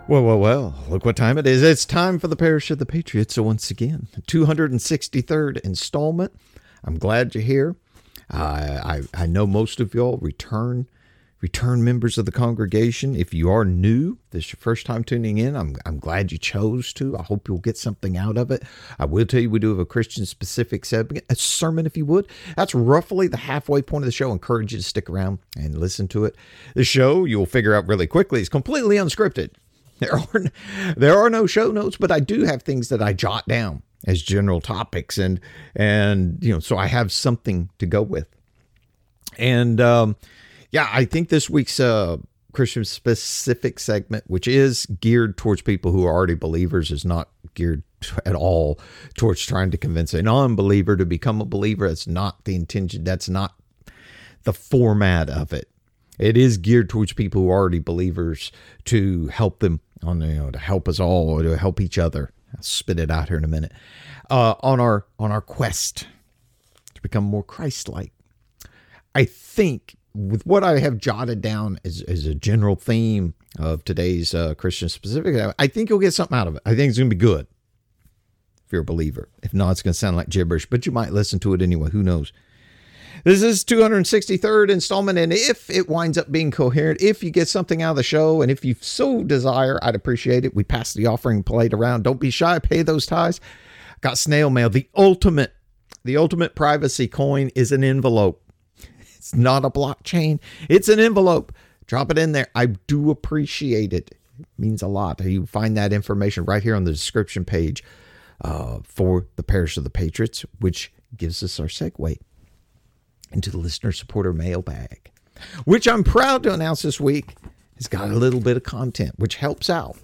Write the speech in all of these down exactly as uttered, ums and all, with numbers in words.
Well, well, well, look what time it is. It's time for the Parish of the Patriots. So once again, two hundred sixty-third installment. I'm glad you're here. Uh, I, I know most of y'all return return members of the congregation. If you are new, this is your first time tuning in, I'm, I'm glad you chose to. I hope you'll get something out of it. I will tell you we do have a Christian-specific segment, a sermon if you would. That's roughly the halfway point of the show. I encourage you to stick around and listen to it. The show, you'll figure out really quickly, is completely unscripted. There are, there are no show notes, but I do have things that I jot down as general topics. And, and you know, so I have something to go with. And, um, yeah, I think this week's uh, Christian-specific segment, which is geared towards people who are already believers, is not geared at all towards trying to convince a non-believer to become a believer. That's not the intention. That's not the format of it. It is geared towards people who are already believers to help them on, you know, to help us all or to help each other. I'll spit it out here in a minute. Uh, on our on our quest to become more Christ-like. I think with what I have jotted down as, as a general theme of today's uh, Christian specific, I think you'll get something out of it. I think it's going to be good if you're a believer. If not, it's going to sound like gibberish, but you might listen to it anyway. Who knows? This is two hundred sixty-third installment, and if it winds up being coherent, if you get something out of the show, and if you so desire, I'd appreciate it. We pass the offering plate around. Don't be shy. Pay those tithes. Got snail mail. The ultimate, the ultimate privacy coin is an envelope. It's not a blockchain. It's an envelope. Drop it in there. I do appreciate it. It means a lot. You find that information right here on the description page uh, for the Parish of the Patriots, which gives us our segue into the listener supporter mailbag, which I'm proud to announce this week has got a little bit of content, which helps out.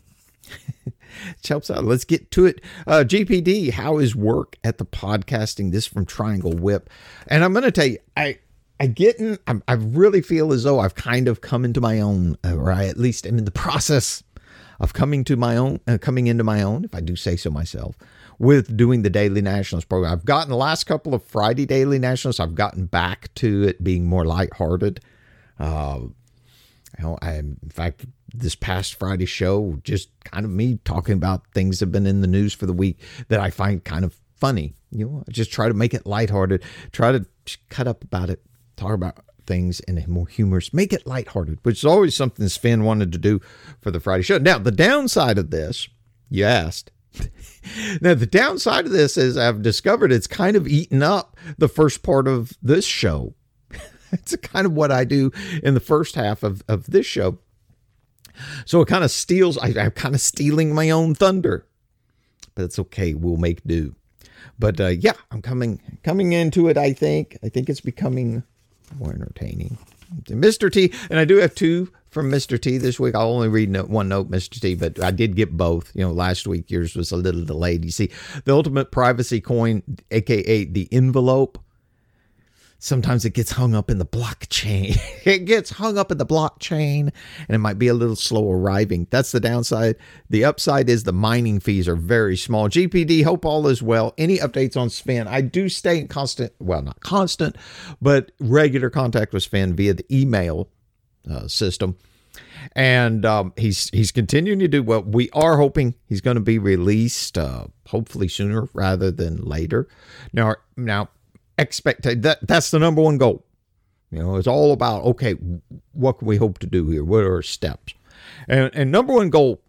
It helps out. Let's get to it. Uh, G P D, how is work at the podcasting? This from Triangle Whip. And I'm going to tell you, I, I get in, I'm, I really feel as though I've kind of come into my own, or I at least am in the process of coming to my own, uh, coming into my own, if I do say so myself, with doing the Daily Nationals program. I've gotten the last couple of Friday Daily Nationals, I've gotten back to it being more lighthearted. Uh, you know, I, in fact, this past Friday show, just kind of me talking about things that have been in the news for the week that I find kind of funny. You know, I just try to make it lighthearted, try to cut up about it, talk about things in a more humorous, make it lighthearted, which is always something Sven wanted to do for the Friday show. Now, the downside of this, you asked. Now, the downside of this is I've discovered it's kind of eaten up the first part of this show. It's kind of what I do in the first half of, of this show. So it kind of steals, I, I'm kind of stealing my own thunder, but it's okay. We'll make do. But uh, yeah, I'm coming, coming into it. I think, I think it's becoming more entertaining. Mister T, and I do have two from Mister T this week. I'll only read note, one note, Mister T, but I did get both. You know, last week yours was a little delayed. You see, the ultimate privacy coin, aka the envelope, sometimes it gets hung up in the blockchain. It gets hung up in the blockchain, and it might be a little slow arriving. That's the downside. The upside is the mining fees are very small. G P D, hope all is well. Any updates on Sven? I do stay in constant, well, not constant, but regular contact with Sven via the email uh, system. And um, he's he's continuing to do well. We are hoping he's going to be released, uh, hopefully sooner rather than later. Now, now, expect that that's the number one goal. You know, it's all about, okay, what can we hope to do here? What are our steps? And, and number one goal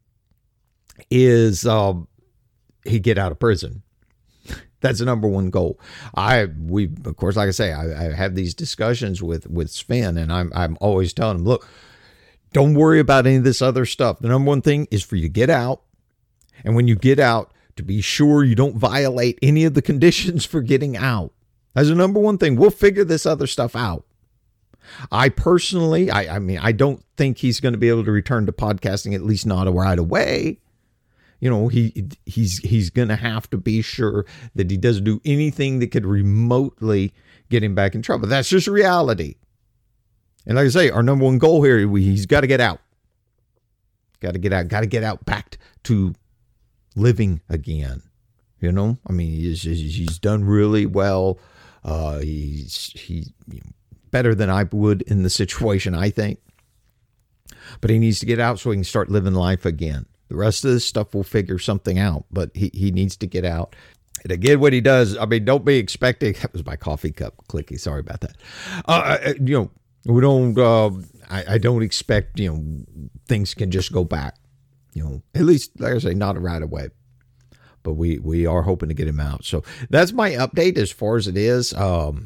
is um, he get out of prison. That's the number one goal. I, we, of course, like I say, I, I have these discussions with, with Sven, and I'm, I'm always telling him, look, don't worry about any of this other stuff. The number one thing is for you to get out. And when you get out, to be sure you don't violate any of the conditions for getting out. That's the number one thing. We'll figure this other stuff out. I personally, I, I mean, I don't think he's going to be able to return to podcasting, at least not right away. You know, he he's he's going to have to be sure that he doesn't do anything that could remotely get him back in trouble. That's just reality. And like I say, our number one goal here, we, he's got to get out. Got to get out. Got to get out back to living again. You know, I mean, he's, he's done really well. Uh, he's he better than I would in the situation, I think. but he needs to get out so he can start living life again. The rest of this stuff will figure something out, but he, he needs to get out. And again, what he does, I mean, don't be expecting, that was my coffee cup clicky. Sorry about that. Uh, you know, we don't, uh, I, I don't expect, you know, things can just go back, you know, at least, like I say, not right away. But we, we are hoping to get him out. So that's my update as far as it is. Um,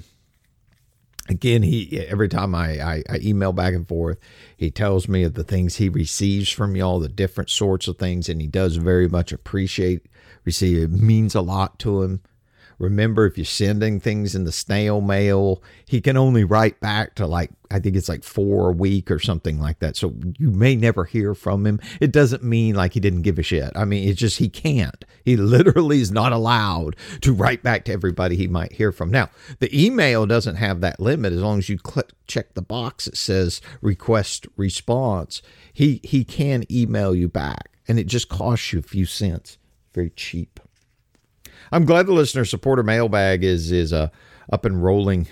again, he every time I, I, I email back and forth, he tells me of the things he receives from y'all, the different sorts of things, and he does very much appreciate receive. It means a lot to him. Remember, if you're sending things in the snail mail, he can only write back to like, I think it's like four a week or something like that. So you may never hear from him. It doesn't mean like he didn't give a shit. I mean, it's just he can't. He literally is not allowed to write back to everybody he might hear from. Now, the email doesn't have that limit. As long as you click, check the box that says request response, he, he can email you back. And it just costs you a few cents. Very cheap. I'm glad the listener supporter mailbag is is uh, up and rolling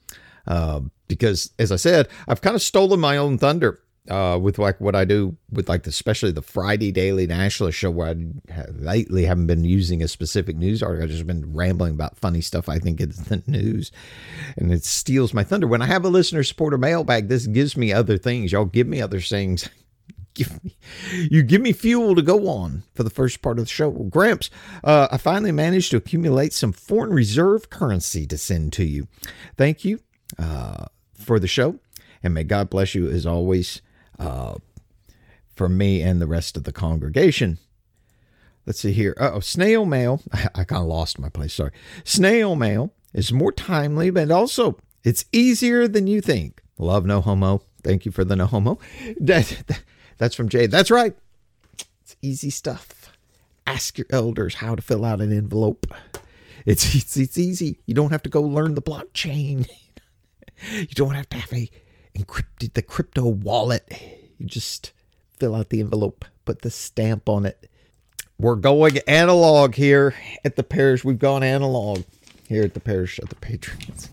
uh, because, as I said, I've kind of stolen my own thunder uh, with like what I do with like the, especially the Friday Daily Nationalist show, where I have lately haven't been using a specific news article. I've just been rambling about funny stuff I think is the news, and it steals my thunder. When I have a listener supporter mailbag, this gives me other things. Y'all give me other things. Give me, you give me fuel to go on for the first part of the show. Well, Gramps, uh, I finally managed to accumulate some foreign reserve currency to send to you. Thank you uh, for the show, and may God bless you as always uh, for me and the rest of the congregation. Let's see here. Oh, snail mail. I, I kind of lost my place. Sorry. Snail mail is more timely, but also it's easier than you think. Love, no homo. Thank you for the no homo. That, that, That's from Jade. That's right. It's easy stuff. Ask your elders how to fill out an envelope. It's, it's, it's easy. You don't have to go learn the blockchain. You don't have to have a encrypted the crypto wallet. You just fill out the envelope, put the stamp on it. We're going analog here at the parish. We've gone analog here at the parish of the Patriots.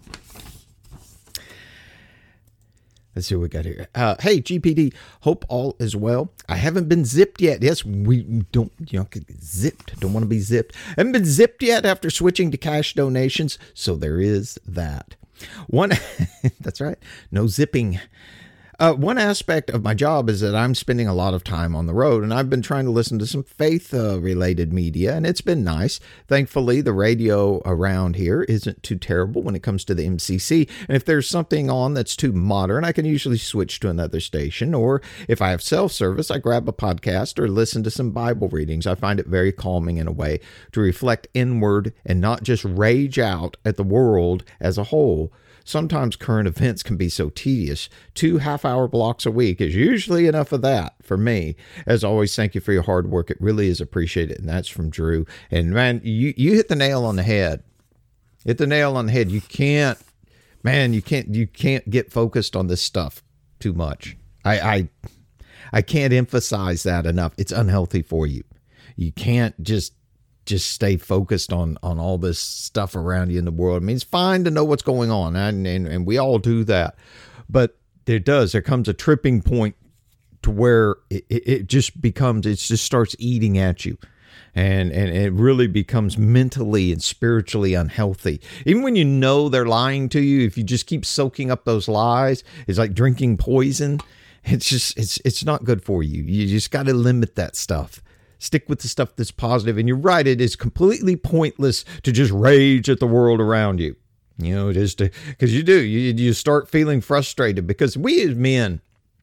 Let's see what we got here. Uh, hey, G P D, hope all is well. I haven't been zipped yet. Yes, we don't, you know, zipped. Don't want to be zipped. I haven't been zipped yet after switching to cash donations. So there is that. One, that's right. No zipping. Uh, one aspect of my job is that I'm spending a lot of time on the road, and I've been trying to listen to some faith-related uh, media, and it's been nice. Thankfully, the radio around here isn't too terrible when it comes to the M C C, and if there's something on that's too modern, I can usually switch to another station, or if I have self-service, I grab a podcast or listen to some Bible readings. I find it very calming in a way to reflect inward and not just rage out at the world as a whole. Sometimes current events can be so tedious. Two half-hour blocks a week is usually enough of that for me. As always, thank you for your hard work. It really is appreciated, and that's from Drew. And, man, you, you hit the nail on the head. Hit the nail on the head. You can't, man, you can't you can't get focused on this stuff too much. I I, I can't emphasize that enough. It's unhealthy for you. You can't just... just stay focused on, on all this stuff around you in the world. I mean, it's fine to know what's going on, and, and, and we all do that. But there does, there comes a tripping point to where it, it just becomes, it just starts eating at you. And, and it really becomes mentally and spiritually unhealthy. Even when you know they're lying to you, if you just keep soaking up those lies, it's like drinking poison. It's just, it's, it's not good for you. You just got to limit that stuff. Stick with the stuff that's positive. And you're right, it is completely pointless to just rage at the world around you. You know, just because you do, you, you start feeling frustrated because we as men,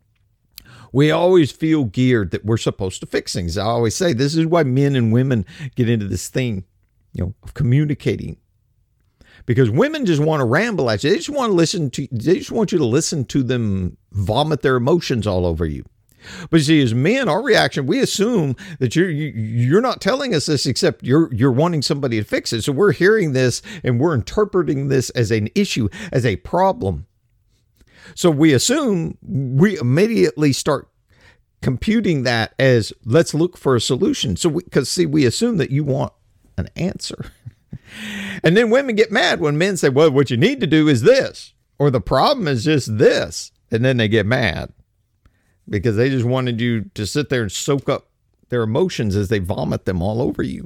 we always feel geared that we're supposed to fix things. I always say this is why men and women get into this thing, you know, of communicating. Because women just want to ramble at you. They just want to listen to, they just want you to listen to them vomit their emotions all over you. But you see, as men, our reaction, we assume that you're you, you're not telling us this, except you're you're wanting somebody to fix it. So we're hearing this and we're interpreting this as an issue, as a problem. So we assume, we immediately start computing that as let's look for a solution. So because see, we assume that you want an answer, and then women get mad when men say, "Well, what you need to do is this," or "The problem is just this," and then they get mad. because they just wanted you to sit there and soak up their emotions as they vomit them all over you.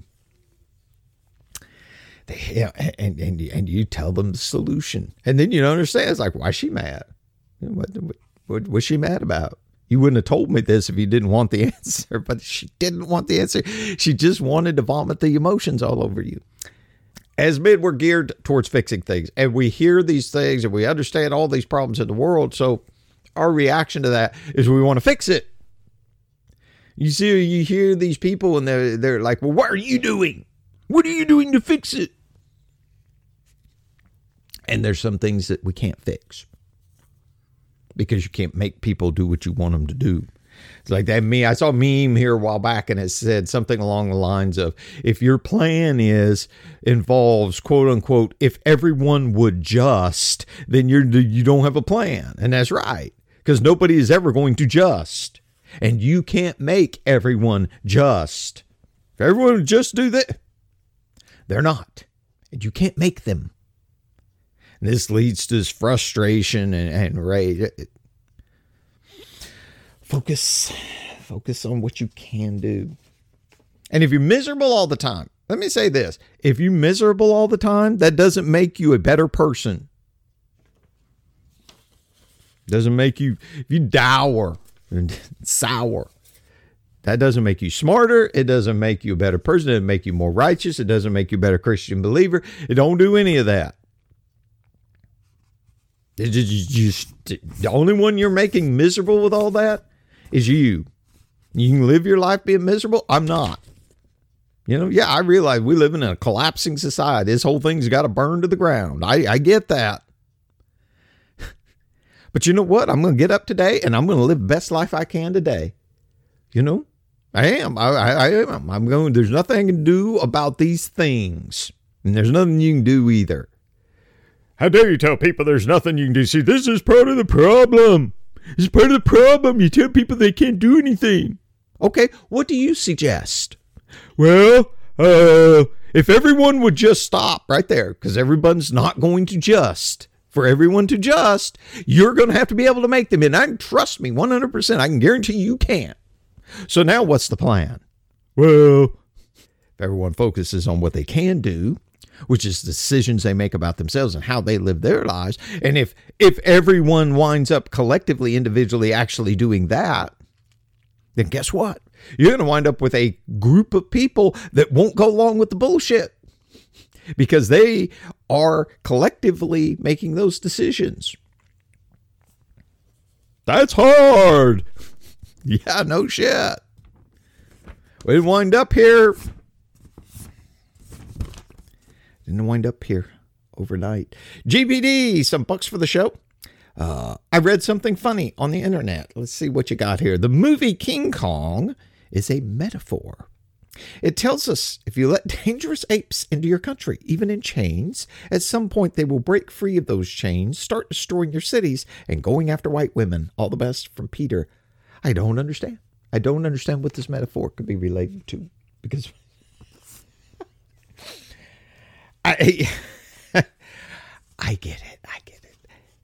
They, yeah, and, and, and you tell them the solution. And then you don't understand. It's like, why is she mad? What, what, what was she mad about? You wouldn't have told me this if you didn't want the answer, but she didn't want the answer. She just wanted to vomit the emotions all over you. As men, we're geared towards fixing things, and we hear these things and we understand all these problems in the world. So our reaction to that is we want to fix it. You see, you hear these people and they're, they're like, well, what are you doing? What are you doing to fix it? And there's some things that we can't fix because you can't make people do what you want them to do. It's like that me. I saw a meme here a while back and it said something along the lines of, if your plan is involves quote unquote, if everyone would just, then you're, you don't have a plan. And that's right. Because nobody is ever going to just, and you can't make everyone just. If everyone would just do that, they're not, and you can't make them. And this leads to this frustration and, and rage. Focus, focus on what you can do. And if you're miserable all the time, let me say this. If you're miserable all the time, that doesn't make you a better person. Doesn't make you, if you dour and sour, that doesn't make you smarter. It doesn't make you a better person. It doesn't make you more righteous. It doesn't make you a better Christian believer. It don't do any of that. It just, just, the only one you're making miserable with all that is you. You can live your life being miserable. I'm not. You know, yeah, I realize we live in a collapsing society. This whole thing's got to burn to the ground. I, I get that. But you know what? I'm going to get up today and I'm going to live the best life I can today. You know, I am. I, I, I am. I'm going, there's nothing I can do about these things. And there's nothing you can do either. How dare you tell people there's nothing you can do? See, this is part of the problem. This is part of the problem. You tell people they can't do anything. Okay, what do you suggest? Well, uh, if everyone would just stop right there, because everyone's not going to just. For everyone to just, you're going to have to be able to make them. And I trust me, one hundred percent, I can guarantee you can't. So now what's the plan? Well, if everyone focuses on what they can do, which is decisions they make about themselves and how they live their lives. And if, if everyone winds up collectively, individually actually doing that, then guess what? You're going to wind up with a group of people that won't go along with the bullshit. Because they are collectively making those decisions. That's hard. Yeah, no shit. We didn't wind up here. Didn't wind up here overnight. G P D, some bucks for the show. Uh, I read something funny on the internet. Let's see what you got here. The movie King Kong is a metaphor. It tells us if you let dangerous apes into your country, even in chains, at some point they will break free of those chains, start destroying your cities, and going after white women. All the best from Peter. I don't understand. I don't understand what this metaphor could be related to. Because I, I get it. I get it.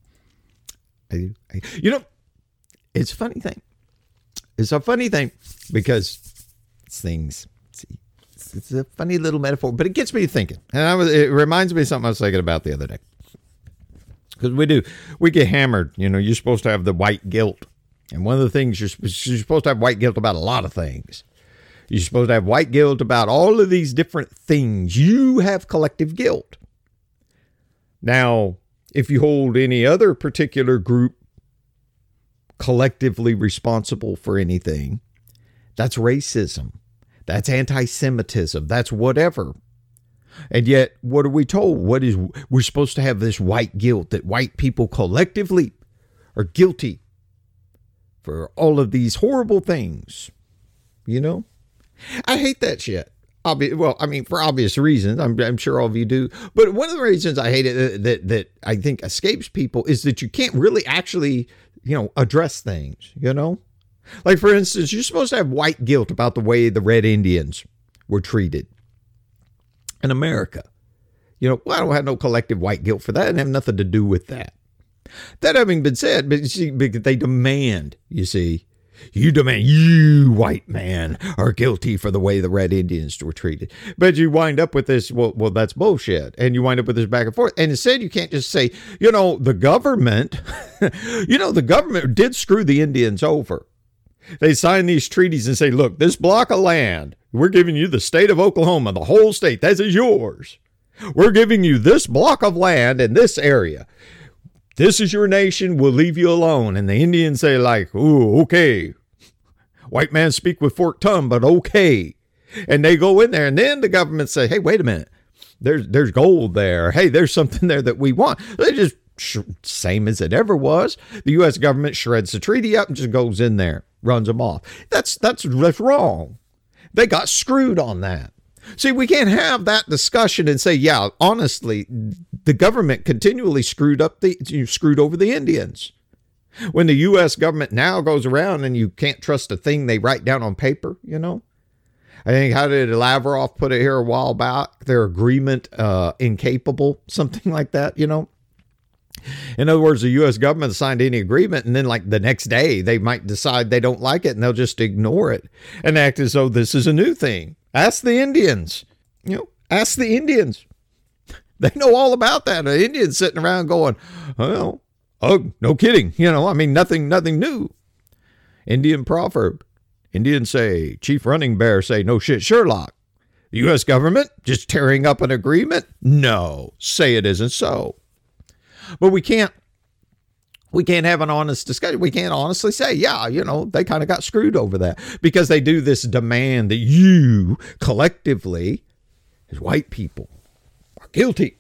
I, I, you know, it's a funny thing. It's a funny thing because things... It's a funny little metaphor, but it gets me thinking. And I was, it reminds me of something I was thinking about the other day. Because we do, we get hammered. You know, you're supposed to have the white guilt. And one of the things, you're, you're supposed to have white guilt about a lot of things. You're supposed to have white guilt about all of these different things. You have collective guilt. Now, if you hold any other particular group collectively responsible for anything, that's racism. That's anti-Semitism. That's whatever. And yet, what are we told? What is, we're supposed to have this white guilt that white people collectively are guilty for all of these horrible things. You know? I hate that shit. Obvi- well, I mean, for obvious reasons. I'm, I'm sure all of you do. But one of the reasons I hate it that, that I think escapes people is that you can't really actually, you know, address things, you know? Like, for instance, you're supposed to have white guilt about the way the Red Indians were treated in America. You know, well, I don't have no collective white guilt for that and have nothing to do with that. That having been said, but you see, because they demand, you see, You demand you, white man, are guilty for the way the Red Indians were treated. But you wind up with this, well, well, that's bullshit. And you wind up with this back and forth. And instead, you can't just say, you know, the government, you know, the government did screw the Indians over. They signed these treaties and say, look, this block of land, we're giving you the state of Oklahoma, the whole state, that is yours. We're giving you this block of land in this area. This is your nation. We'll leave you alone. And the Indians say like, ooh, okay. White man speak with forked tongue, but okay. And they go in there and then the government say, hey, wait a minute. There's, there's gold there. Hey, there's something there that we want. They just, same as it ever was. The U S government shreds the treaty up and just goes in there, runs them off. That's, that's, that's wrong. They got screwed on that. See, we can't have that discussion and say, yeah, honestly, the government continually screwed up the, you screwed over the Indians. When the U S government now goes around and you can't trust a thing they write down on paper, you know, I think, how did Lavrov put it here a while back? Their agreement, uh, incapable, something like that, you know. In other words, the U S government signed any agreement and then like the next day they might decide they don't like it and they'll just ignore it and act as though this is a new thing. Ask the Indians, you know, ask the Indians. They know all about that. The Indians sitting around going, well, oh, no kidding. You know, I mean, nothing, nothing new. Indian proverb. Indians say, Chief Running Bear say, no shit, Sherlock. The U S government just tearing up an agreement? No, say it isn't so. But we can't, we can't have an honest discussion. We can't honestly say, yeah, you know, they kind of got screwed over that because they do this demand that you collectively, as white people, are guilty.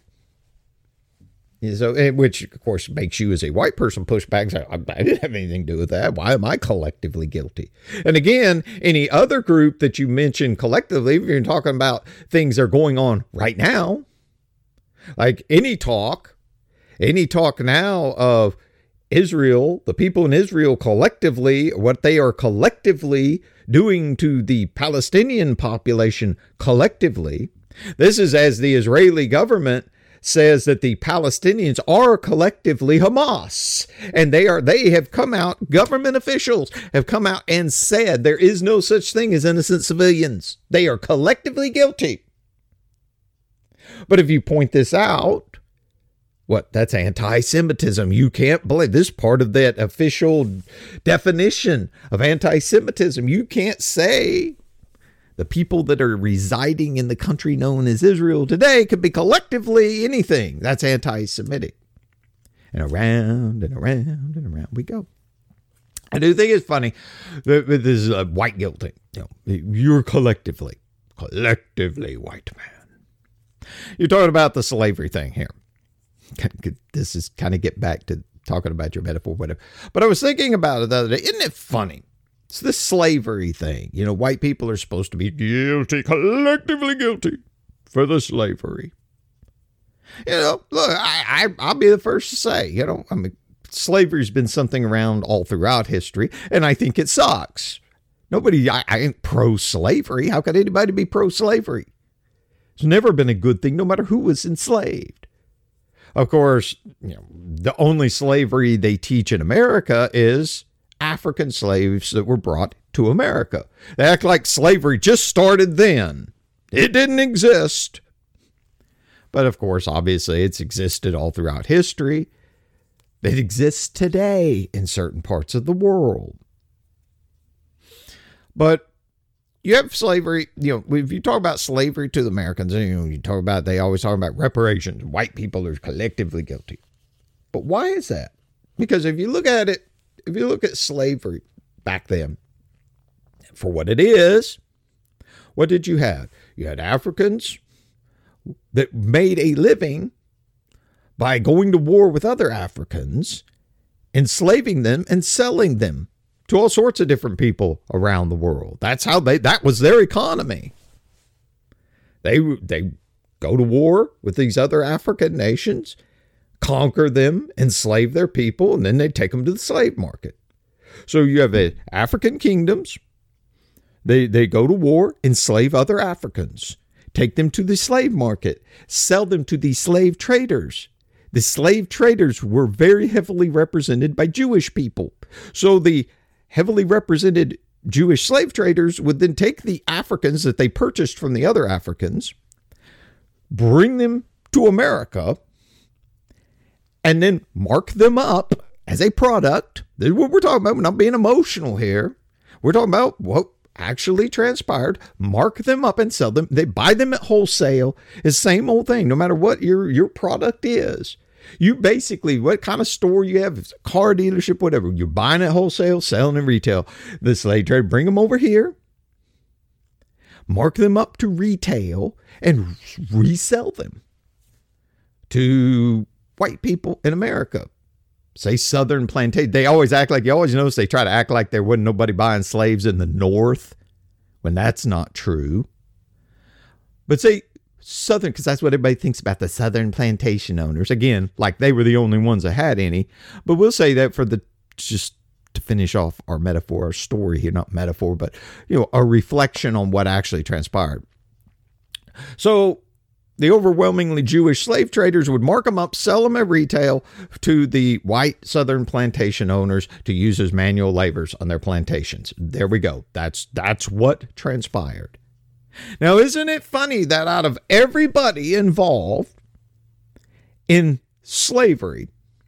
And so, which of course makes you as a white person push back and say, I, I didn't have anything to do with that. Why am I collectively guilty? And again, any other group that you mention collectively, if you're talking about things that are going on right now, like any talk, any talk now of Israel, the people in Israel collectively, what they are collectively doing to the Palestinian population collectively. This is as the Israeli government says that the Palestinians are collectively Hamas, and they are, they have come out, government officials have come out and said there is no such thing as innocent civilians. They are collectively guilty. But if you point this out, what? That's anti-Semitism. You can't believe this part of that official definition of anti-Semitism. You can't say the people that are residing in the country known as Israel today could be collectively anything. That's anti-Semitic. And around and around and around we go. I do think it's funny that this is a white guilt thing. You know, you're collectively, collectively white man. You're talking about the slavery thing here. This is kind of get back to talking about your metaphor, whatever. But I was thinking about it the other day. Isn't it funny? It's this slavery thing. You know, white people are supposed to be guilty, collectively guilty for the slavery. You know, look, I, I, I'll be the first to say, you know, I mean, slavery's been something around all throughout history, and I think it sucks. Nobody, I, I ain't pro-slavery. How could anybody be pro-slavery? It's never been a good thing, no matter who was enslaved. Of course, you know, the only slavery they teach in America is African slaves that were brought to America. They act like slavery just started then. It didn't exist. But of course, obviously, it's existed all throughout history. It exists today in certain parts of the world. But you have slavery, you know, if you talk about slavery to the Americans, you know, you talk about, they always talk about reparations. White people are collectively guilty. But why is that? Because if you look at it, if you look at slavery back then, for what it is, what did you have? You had Africans that made a living by going to war with other Africans, enslaving them and selling them to all sorts of different people around the world. That's how they, that was their economy. They, they go to war with these other African nations, conquer them, enslave their people, and then they take them to the slave market. So you have the African kingdoms. They, they go to war, enslave other Africans, take them to the slave market, sell them to the slave traders. The slave traders were very heavily represented by Jewish people. So the heavily represented Jewish slave traders would then take the Africans that they purchased from the other Africans, bring them to America, and then mark them up as a product. This is what we're talking about. We're not being emotional here. We're talking about what actually transpired. Mark them up and sell them. They buy them at wholesale. It's the same old thing, no matter what your, your product is. You basically, what kind of store you have, it's a car dealership, whatever, you're buying at wholesale, selling at retail. The slave trade, bring them over here, mark them up to retail, and resell them to white people in America. Say Southern plantation. They always act like, you always notice they try to act like there wasn't nobody buying slaves in the North, when that's not true. But say Southern, because that's what everybody thinks about the Southern plantation owners. Again, like they were the only ones that had any. But we'll say that for the, just to finish off our metaphor, our story here, not metaphor, but, you know, a reflection on what actually transpired. So the overwhelmingly Jewish slave traders would mark them up, sell them at retail to the white Southern plantation owners to use as manual laborers on their plantations. There we go. That's, that's what transpired. Now, isn't it funny that out of everybody involved in slavery,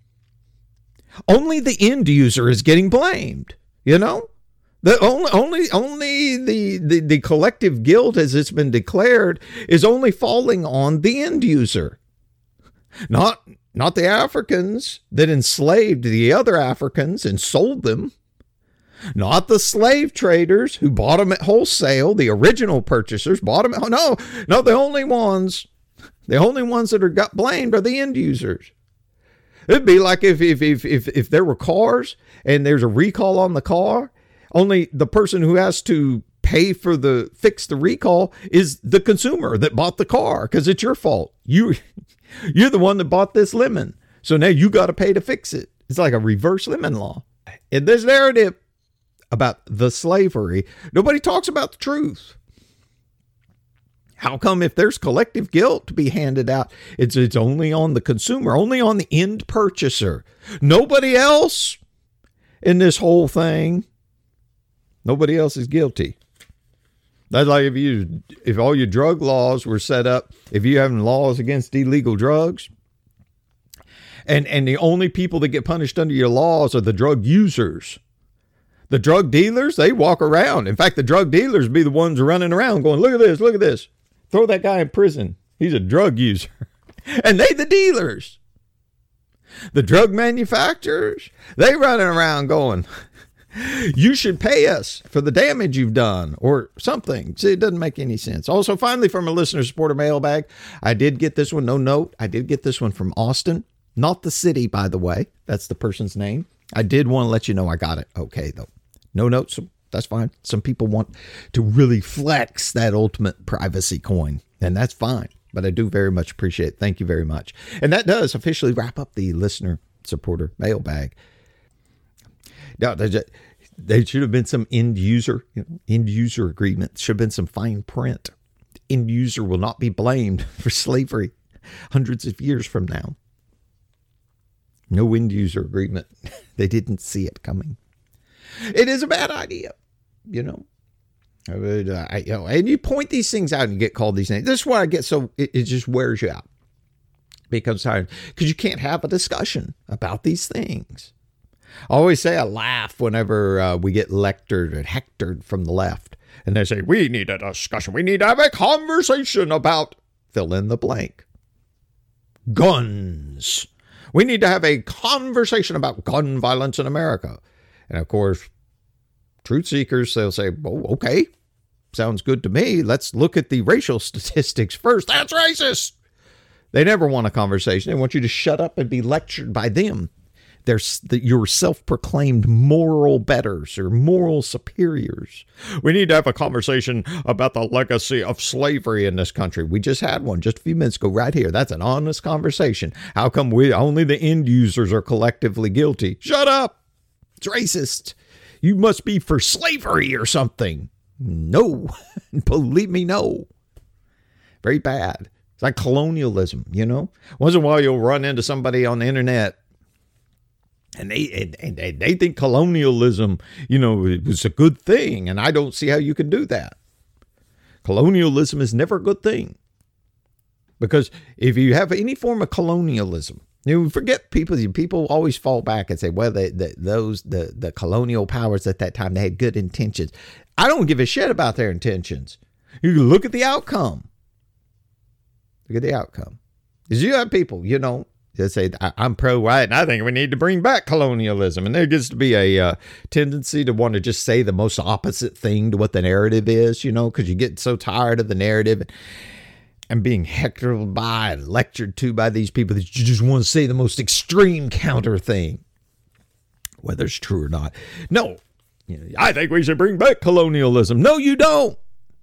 only the end user is getting blamed, you know? The only, only, only the, the, the collective guilt, as it's been declared, is only falling on the end user. Not, not the Africans that enslaved the other Africans and sold them. Not the slave traders who bought them at wholesale. The original purchasers bought them. At, no, no, the only ones, the only ones that are got blamed are the end users. It'd be like if, if, if, if, if there were cars and there's a recall on the car, only the person who has to pay for the, fix the recall is the consumer that bought the car, because it's your fault. You, you're the one that bought this lemon. So now you got to pay to fix it. It's like a reverse lemon law. In this narrative about the slavery, nobody talks about the truth. How come if there's collective guilt to be handed out, it's it's only on the consumer, only on the end purchaser? Nobody else in this whole thing, nobody else is guilty. That's like if you if all your drug laws were set up, if you having laws against illegal drugs, and and the only people that get punished under your laws are the drug users. The drug dealers, they walk around. In fact, the drug dealers be the ones running around going, look at this, look at this. Throw that guy in prison. He's a drug user. And they the dealers. The drug manufacturers, they running around going, you should pay us for the damage you've done or something. See, it doesn't make any sense. Also, finally, from a listener supporter mailbag, I did get this one. No note. I did get this one from Austin. Not the city, by the way. That's the person's name. I did want to let you know I got it. Okay, though. No notes. That's fine. Some people want to really flex that ultimate privacy coin, and that's fine. But I do very much appreciate it. Thank you very much. And that does officially wrap up the listener supporter mailbag. Now, there should have been some end user, you know, end user agreement. Should have been some fine print. End user will not be blamed for slavery hundreds of years from now. No end user agreement. They didn't see it coming. It is a bad idea, you know. I would, uh, I, you know, and you point these things out and you get called these names. This is why I get so, it, it just wears you out. Becomes hard because you can't have a discussion about these things. I always say I laugh whenever uh, we get lectured and hectored from the left. And they say, we need a discussion. We need to have a conversation about fill in the blank. Guns. We need to have a conversation about gun violence in America. And of course, truth seekers, they'll say, oh, okay, sounds good to me. Let's look at the racial statistics first. That's racist. They never want a conversation. They want you to shut up and be lectured by them. They're your self-proclaimed moral betters or moral superiors. We need to have a conversation about the legacy of slavery in this country. We just had one just a few minutes ago right here. That's an honest conversation. How come we only the end users are collectively guilty? Shut up. It's racist. You must be for slavery or something. No. Believe me, no. Very bad. It's like colonialism, you know? Once in a while you'll run into somebody on the internet And they and, and they, they think colonialism, you know, was a good thing. And I don't see how you can do that. Colonialism is never a good thing. Because if you have any form of colonialism, you forget people, people always fall back and say, well, they, the, those, the, the colonial powers at that time, they had good intentions. I don't give a shit about their intentions. You look at the outcome. Look at the outcome. Because you have people, you know, that say, I'm pro-white and I think we need to bring back colonialism. And there gets to be a uh, tendency to want to just say the most opposite thing to what the narrative is, you know, because you get so tired of the narrative and, and being heckled by and lectured to by these people that you just want to say the most extreme counter thing, whether it's true or not. No, you know, I think we should bring back colonialism. No, you don't.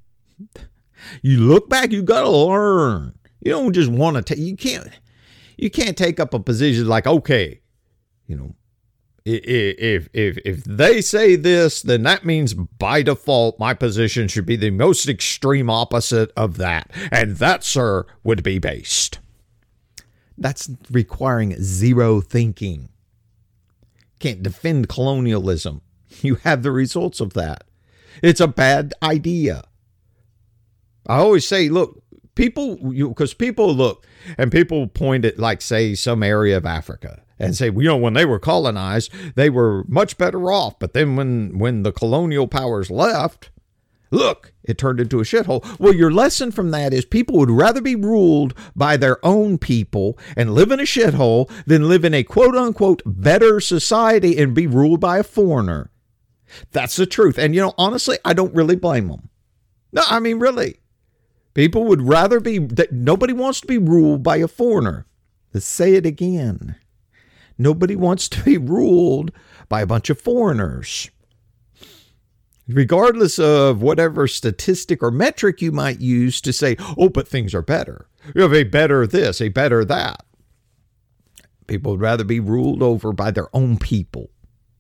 You look back, you got to learn. You don't just want to take, you can't, you can't take up a position like, okay, you know, if, if, if they say this, then that means by default, my position should be the most extreme opposite of that. And that, sir, would be based. That's requiring zero thinking. Can't defend colonialism. You have the results of that. It's a bad idea. I always say, look, people, because people look and people point at, like, say, some area of Africa and say, well, you know, when they were colonized, they were much better off. But then when, when the colonial powers left, look, it turned into a shithole. Well, your lesson from that is people would rather be ruled by their own people and live in a shithole than live in a quote unquote better society and be ruled by a foreigner. That's the truth. And, you know, honestly, I don't really blame them. No, I mean, really. People would rather be, nobody wants to be ruled by a foreigner. Let's say it again. Nobody wants to be ruled by a bunch of foreigners. Regardless of whatever statistic or metric you might use to say, oh, but things are better. You have a better this, a better that. People would rather be ruled over by their own people.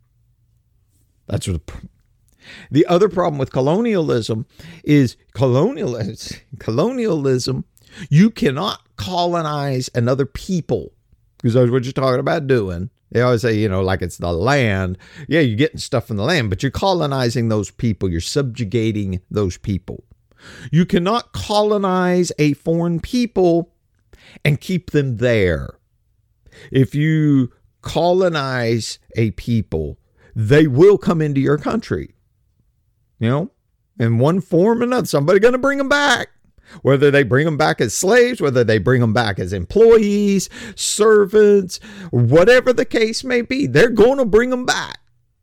That's what the, the other problem with colonialism is colonialism, colonialism, you cannot colonize another people. Because that's what you're talking about doing. They always say, you know, like it's the land. Yeah, you're getting stuff from the land, but you're colonizing those people. You're subjugating those people. You cannot colonize a foreign people and keep them there. If you colonize a people, they will come into your country. You know, in one form or another, somebody's going to bring them back. Whether they bring them back as slaves, whether they bring them back as employees, servants, whatever the case may be, they're going to bring them back.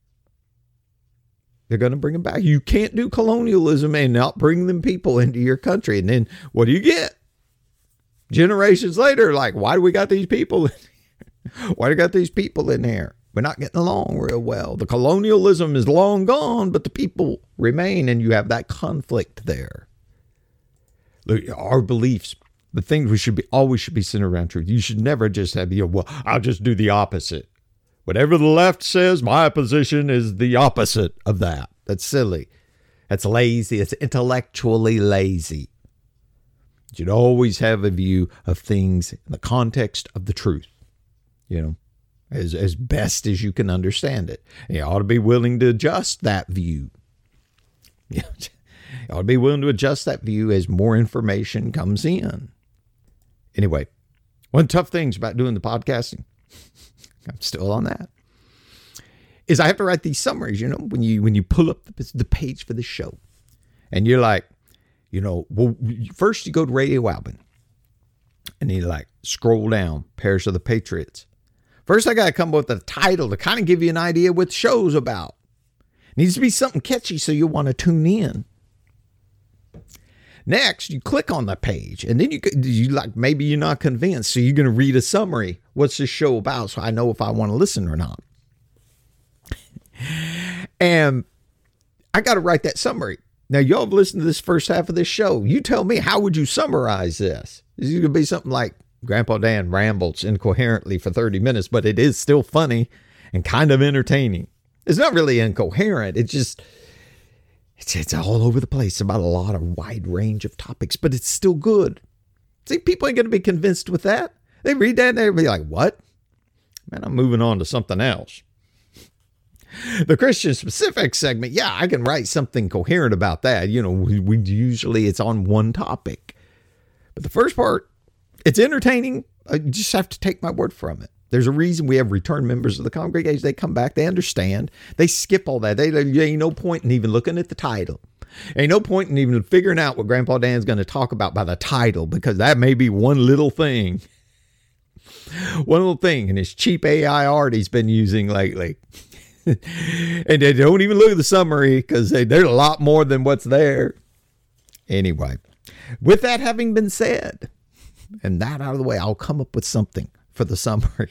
They're going to bring them back. You can't do colonialism and not bring them people into your country. And then what do you get? Generations later, like, why do we got these people in here? Why do we got these people in here? We're not getting along real well. The colonialism is long gone, but the people remain, and you have that conflict there. Look, our beliefs, the things we should be always should be centered around truth. You should never just have, you know, well, I'll just do the opposite. Whatever the left says, my position is the opposite of that. That's silly. That's lazy. It's intellectually lazy. You should always have a view of things in the context of the truth, you know, as, as best as you can understand it. And you ought to be willing to adjust that view. Yeah. You ought to be willing to adjust that view as more information comes in. Anyway, one of the tough things about doing the podcasting, I'm still on that, is I have to write these summaries, you know, when you when you pull up the, the page for the show. And you're like, you know, well, first you go to Radio Albin. And you like scroll down, Parish of the Patriots. First I got to come up with a title to kind of give you an idea what the show's about. It needs to be something catchy so you'll want to tune in. Next, you click on the page, and then you you like maybe you're not convinced, so you're going to read a summary. What's this show about? So I know if I want to listen or not. And I got to write that summary. Now, y'all have listened to this first half of this show. You tell me, how would you summarize this? Is it going to be something like Grandpa Dan rambles incoherently for thirty minutes, but it is still funny and kind of entertaining? It's not really incoherent. It's just... It's, it's all over the place about a lot of wide range of topics, but it's still good. See, people ain't going to be convinced with that. They read that and they'll be like, what? man, I'm moving on to something else. The Christian specific segment, yeah, I can write something coherent about that. You know, we, we usually it's on one topic. But the first part, it's entertaining. You just have to take my word from it. There's a reason we have return members of the congregation. They come back, they understand. They skip all that. They, there ain't no point in even looking at the title. Ain't no point in even figuring out what Grandpa Dan's going to talk about by the title, because that may be one little thing. One little thing in his cheap A I art he's been using lately. And they don't even look at the summary, because there's a lot more than what's there. Anyway, with that having been said, and that out of the way, I'll come up with something for the summary.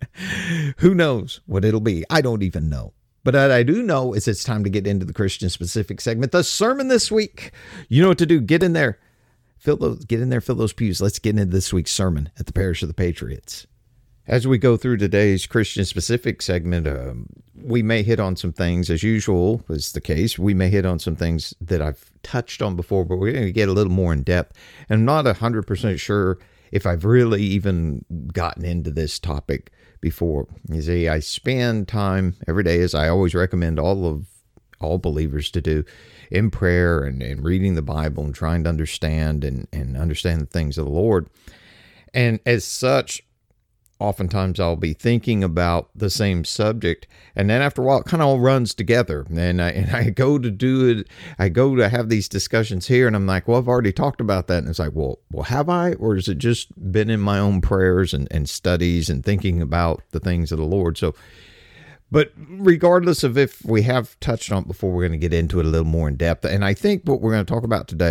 Who knows what it'll be? I don't even know. But what I do know is it's time to get into the Christian specific segment. The sermon this week. You know what to do. Get in there. Fill those, get in there, fill those pews. Let's get into this week's sermon at the Parish of the Patriots. As we go through today's Christian specific segment, um, we may hit on some things, as usual is the case. We may hit on some things that I've touched on before, but we're going to get a little more in depth. And I'm not one hundred percent sure if I've really even gotten into this topic before. You see, I spend time every day, as I always recommend all of all believers to do, in prayer and, and reading the Bible and trying to understand and, and understand the things of the Lord. And as such, oftentimes I'll be thinking about the same subject, and then after a while it kind of all runs together, and I, and I go to do it, I go to have these discussions here, and I'm like, well, I've already talked about that, and it's like, well, well, have I, or has it just been in my own prayers and, and studies and thinking about the things of the Lord? So, but regardless of if we have touched on it before, we're going to get into it a little more in depth, and I think what we're going to talk about today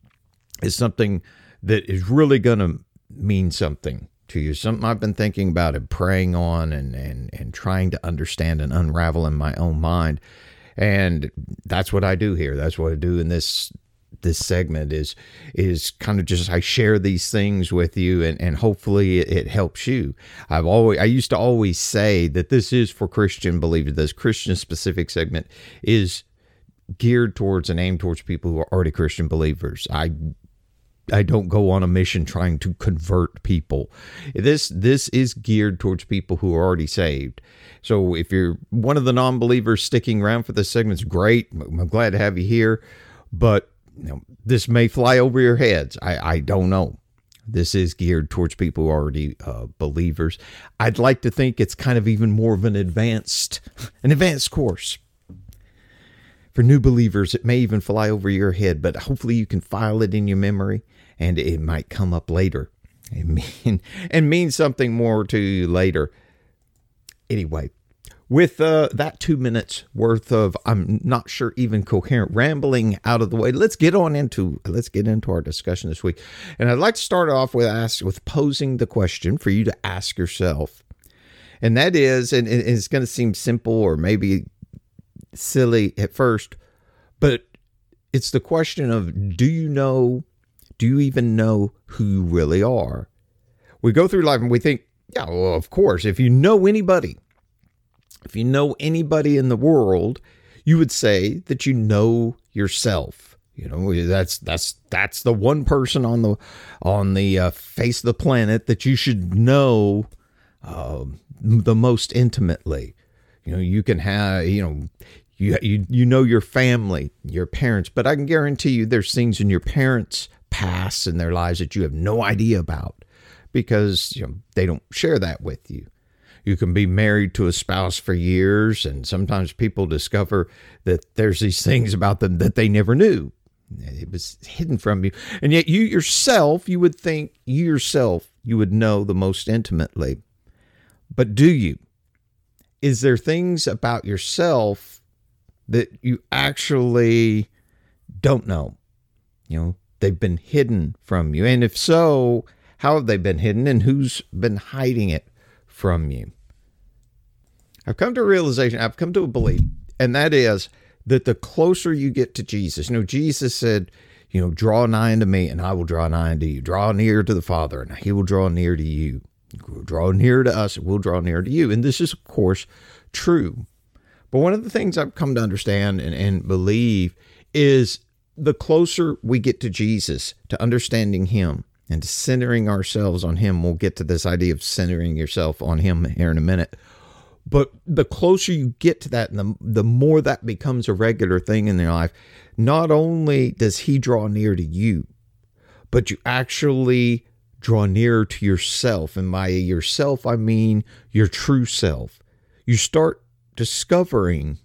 is something that is really going to mean something to you, something I've been thinking about and praying on and, and, and trying to understand and unravel in my own mind. And that's what I do here. That's what I do in this this segment is is kind of just I share these things with you, and, and hopefully it, it helps you. I've always I used to always say that this is for Christian believers. This Christian specific segment is geared towards and aimed towards people who are already Christian believers. I I don't go on a mission trying to convert people. This this is geared towards people who are already saved. So if you're one of the non-believers sticking around for this segment, it's great. I'm glad to have you here. But you know, this may fly over your heads. I, I don't know. This is geared towards people who are already uh, believers. I'd like to think it's kind of even more of an advanced, an advanced course. For new believers, it may even fly over your head, but hopefully you can file it in your memory, and it might come up later and mean, and mean something more to you later. Anyway, with uh, that two minutes worth of, I'm not sure, even coherent rambling out of the way, let's get on into let's get into our discussion this week. And I'd like to start off with ask with posing the question for you to ask yourself, and that is, and it's going to seem simple or maybe silly at first, but it's the question of, do you know, do you even know who you really are? We go through life and we think, yeah, well, of course, if you know anybody, if you know anybody in the world, you would say that you know yourself. You know, that's that's that's the one person on the on the uh, face of the planet that you should know uh, the most intimately. You know, you can have, you know, You, you you know your family, your parents, but I can guarantee you there's things in your parents' past in their lives that you have no idea about, because you know they don't share that with you. You can be married to a spouse for years, and sometimes people discover that there's these things about them that they never knew. It was hidden from you. And yet you yourself, you would think you yourself, you would know the most intimately. But do you? Is there things about yourself that you actually don't know? You know, they've been hidden from you. And if so, how have they been hidden, and who's been hiding it from you? I've come to a realization, I've come to a belief, and that is that the closer you get to Jesus, you know, Jesus said, you know, draw nigh unto me and I will draw nigh unto you. Draw near to the Father and he will draw near to you. Draw near to us and we'll draw near to you. And this is, of course, true. But one of the things I've come to understand and, and believe is the closer we get to Jesus, to understanding him, and centering ourselves on him. We'll get to this idea of centering yourself on him here in a minute. But the closer you get to that, and the, the more that becomes a regular thing in your life, not only does he draw near to you, but you actually draw nearer to yourself. And by yourself, I mean your true self. You start discovering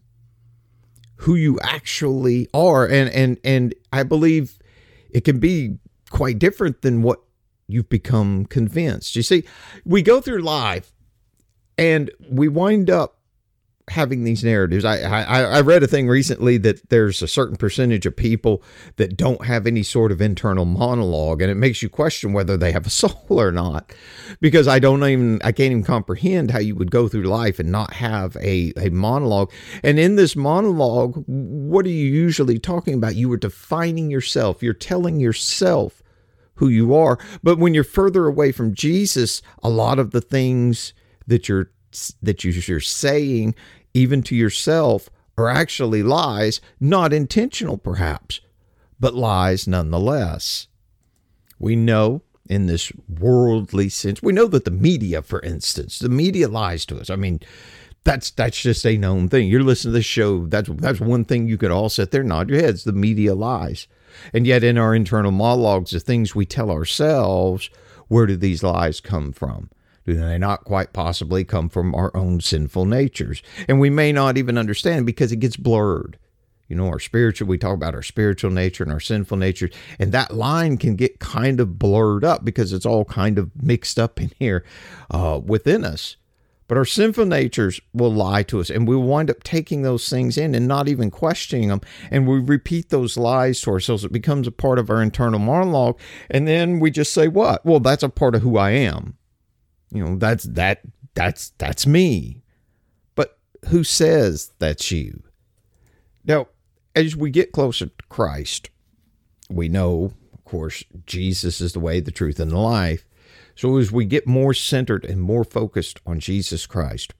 who you actually are. And, and, and I believe it can be quite different than what you've become convinced. You see, we go through life and we wind up having these narratives. I, I I read a thing recently that there's a certain percentage of people that don't have any sort of internal monologue, and it makes you question whether they have a soul or not. Because I don't even I can't even comprehend how you would go through life and not have a a monologue. And in this monologue, what are you usually talking about? You are defining yourself. You're telling yourself who you are. But when you're further away from Jesus, a lot of the things that you're that you're saying, even to yourself, are actually lies, not intentional perhaps, but lies nonetheless. We know in this worldly sense, we know that the media, for instance, the media lies to us. I mean, that's that's just a known thing. You're listening to this show, that's that's one thing you could all sit there and nod your heads. The media lies. And yet in our internal monologues, the things we tell ourselves, where do these lies come from? Do they not quite possibly come from our own sinful natures? And we may not even understand because it gets blurred. You know, our spiritual, we talk about our spiritual nature and our sinful nature, and that line can get kind of blurred up because it's all kind of mixed up in here uh, within us. But our sinful natures will lie to us, and we wind up taking those things in and not even questioning them. And we repeat those lies to ourselves. It becomes a part of our internal monologue. And then we just say, what? Well, that's a part of who I am. You know, that's that that's that's me. But who says that's you? Now, as we get closer to Christ, we know, of course, Jesus is the way, the truth, and the life. So as we get more centered and more focused on Jesus Christ,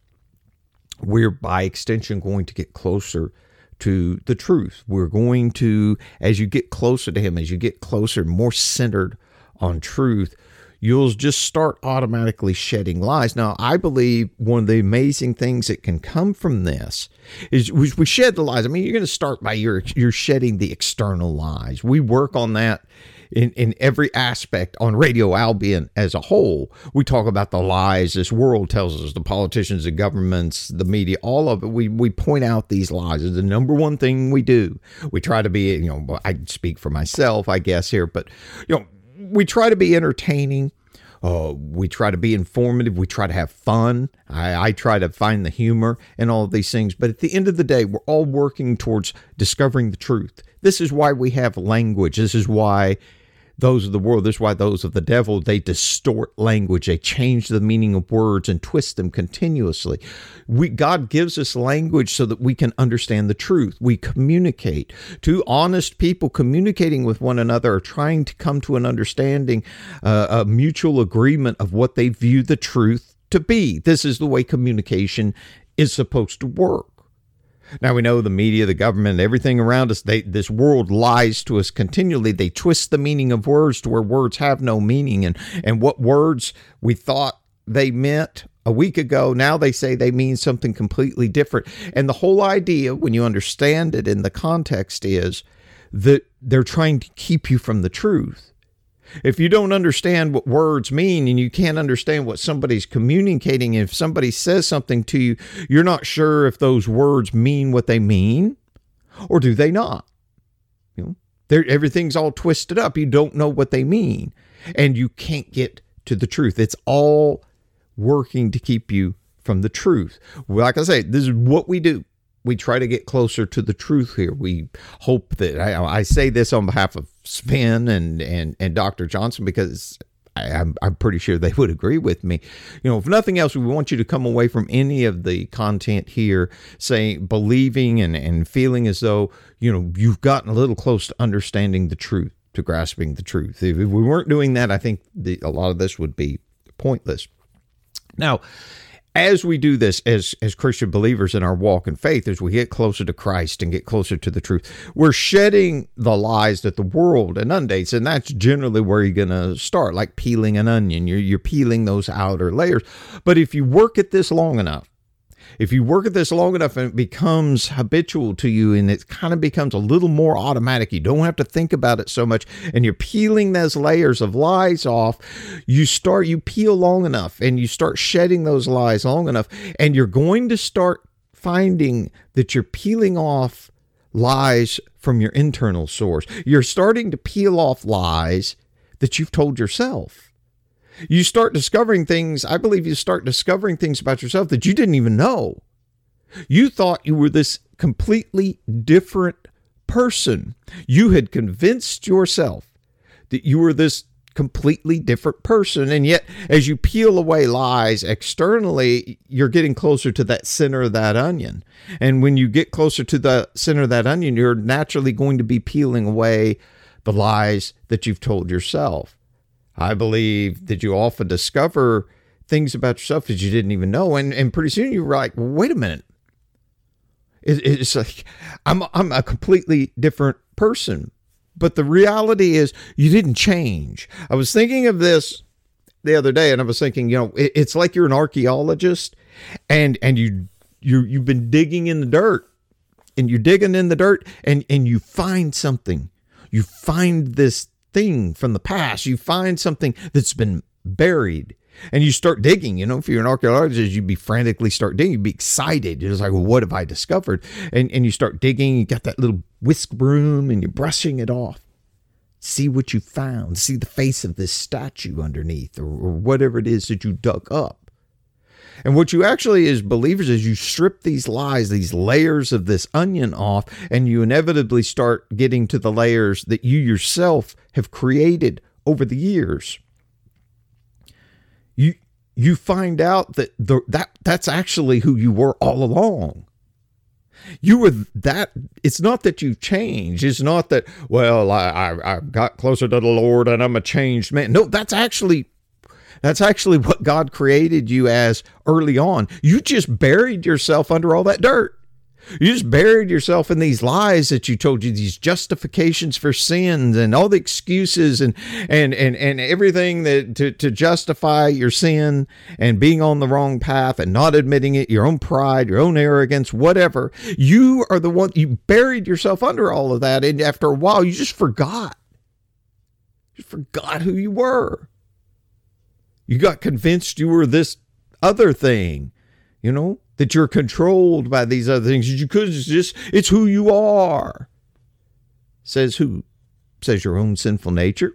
we're by extension going to get closer to the truth. We're going to, as you get closer to him, as you get closer, more centered on truth, you'll just start automatically shedding lies. Now, I believe one of the amazing things that can come from this is we shed the lies. I mean, you're going to start by your you're shedding the external lies. We work on that in, in every aspect on Radio Albion as a whole. We talk about the lies this world tells us, the politicians, the governments, the media, all of it. We we point out these lies. It's the number one thing we do. We try to be, you know, I speak for myself, I guess, here, but, you know, we try to be entertaining. Uh, we try to be informative. We try to have fun. I, I try to find the humor in all of these things. But at the end of the day, we're all working towards discovering the truth. This is why we have language. This is why those of the world, this is why those of the devil, they distort language. They change the meaning of words and twist them continuously. We, God gives us language so that we can understand the truth. We communicate. Two honest people communicating with one another are trying to come to an understanding, uh, a mutual agreement of what they view the truth to be. This is the way communication is supposed to work. Now, we know the media, the government, everything around us, they, this world lies to us continually. They twist the meaning of words to where words have no meaning. And, and what words we thought they meant a week ago, now they say they mean something completely different. And the whole idea, when you understand it in the context, is that they're trying to keep you from the truth. If you don't understand what words mean and you can't understand what somebody's communicating, if somebody says something to you, you're not sure if those words mean what they mean or do they not. You know, they're, everything's all twisted up. You don't know what they mean and you can't get to the truth. It's all working to keep you from the truth. Like I say, this is what we do. We try to get closer to the truth here. We hope that I, I say this on behalf of Sven and, and, and Doctor Johnson, because I, I'm, I'm pretty sure they would agree with me. You know, if nothing else, we want you to come away from any of the content here saying, believing and, and feeling as though, you know, you've gotten a little close to understanding the truth, to grasping the truth. If, if we weren't doing that, I think the, a lot of this would be pointless. Now, as we do this as as Christian believers in our walk in faith, as we get closer to Christ and get closer to the truth, we're shedding the lies that the world inundates, and that's generally where you're going to start, like peeling an onion. You're, you're peeling those outer layers. But if you work at this long enough, if you work at this long enough and it becomes habitual to you and it kind of becomes a little more automatic, you don't have to think about it so much, and you're peeling those layers of lies off, you start, you peel long enough and you start shedding those lies long enough, and you're going to start finding that you're peeling off lies from your internal source. You're starting to peel off lies that you've told yourself. You start discovering things, I believe you start discovering things about yourself that you didn't even know. You thought you were this completely different person. You had convinced yourself that you were this completely different person. And yet, as you peel away lies externally, you're getting closer to that center of that onion. And when you get closer to the center of that onion, you're naturally going to be peeling away the lies that you've told yourself. I believe that you often discover things about yourself that you didn't even know. And, and pretty soon you're like, well, wait a minute. It, it's like, I'm, I'm a completely different person. But the reality is you didn't change. I was thinking of this the other day, and I was thinking, you know, it, it's like you're an archaeologist and, and you, you, you've been digging in the dirt, and you're digging in the dirt and, and you find something. You find this thing from the past. You find something that's been buried, and you start digging. You know, if you're an archaeologist, you'd be frantically start digging. You'd be excited. You're just like, well, what have I discovered? And and you start digging. You got that little whisk broom, and you're brushing it off. See what you found. See the face of this statue underneath, or, or whatever it is that you dug up. And what you actually, as believers, is you strip these lies, these layers of this onion off, and you inevitably start getting to the layers that you yourself have created over the years. You you find out that the, that that's actually who you were all along. You were that. It's not that you've changed. It's not that, well, I, I, I got closer to the Lord and I'm a changed man. No, that's actually That's actually what God created you as early on. You just buried yourself under all that dirt. You just buried yourself in these lies that you told you, these justifications for sins and all the excuses and and and, and everything that to, to justify your sin and being on the wrong path and not admitting it, your own pride, your own arrogance, whatever. You are the one, you buried yourself under all of that. And after a while, you just forgot. You forgot who you were. You got convinced you were this other thing, you know, that you're controlled by these other things. You could just, it's who you are. Says who? Says your own sinful nature.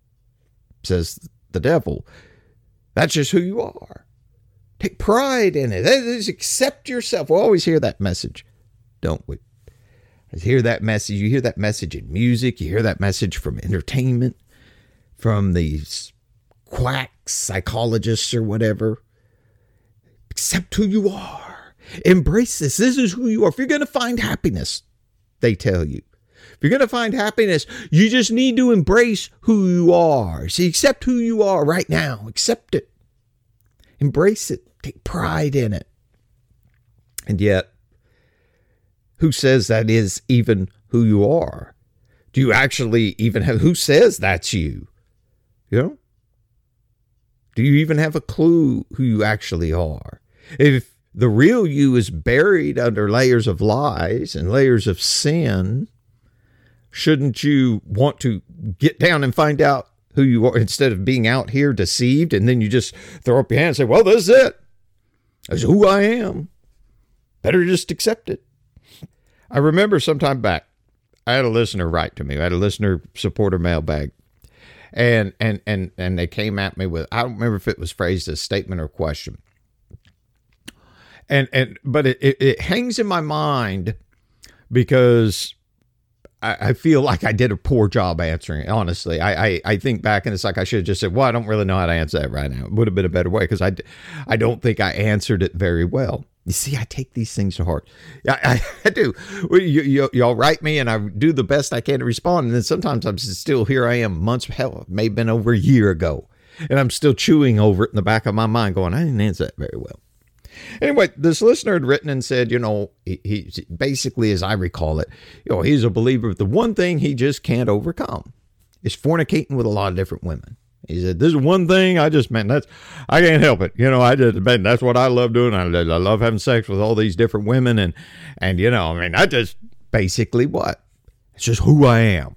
Says the devil. That's just who you are. Take pride in it. Just accept yourself. We always hear that message, don't we? I hear that message. You hear that message in music. You hear that message from entertainment, from these quacks, psychologists or whatever. Accept who you are. Embrace this. This is who you are. If you're going to find happiness, they tell you, if you're going to find happiness, you just need to embrace who you are. See, accept who you are right now. Accept it. Embrace it. Take pride in it. And yet, who says that is even who you are? Do you actually even have, who says that's you? You know? Do you even have a clue who you actually are? If the real you is buried under layers of lies and layers of sin, shouldn't you want to get down and find out who you are instead of being out here deceived, and then you just throw up your hand and say, well, this is it. This is who I am. Better just accept it. I remember some time back, I had a listener write to me. I had a listener supporter mailbag. And, and, and, and they came at me with, I don't remember if it was phrased as statement or question. And, and, but it, it, it hangs in my mind because I, I feel like I did a poor job answering it. Honestly, I, I, I think back and it's like, I should have just said, well, I don't really know how to answer that right now. It would have been a better way. Cause I, I don't think I answered it very well. You see, I take these things to heart. I, I, I do. You, you, y'all write me and I do the best I can to respond. And then sometimes I'm still, here I am months, hell, it may have been over a year ago. And I'm still chewing over it in the back of my mind going, I didn't answer that very well. Anyway, this listener had written and said, you know, he, he basically, as I recall it, you know, he's a believer. But the one thing he just can't overcome is fornicating with a lot of different women. He said, this is one thing I just, man, that's, I can't help it. You know, I just, man, that's what I love doing. I, I love having sex with all these different women. And, and, you know, I mean, I just basically what? It's just who I am.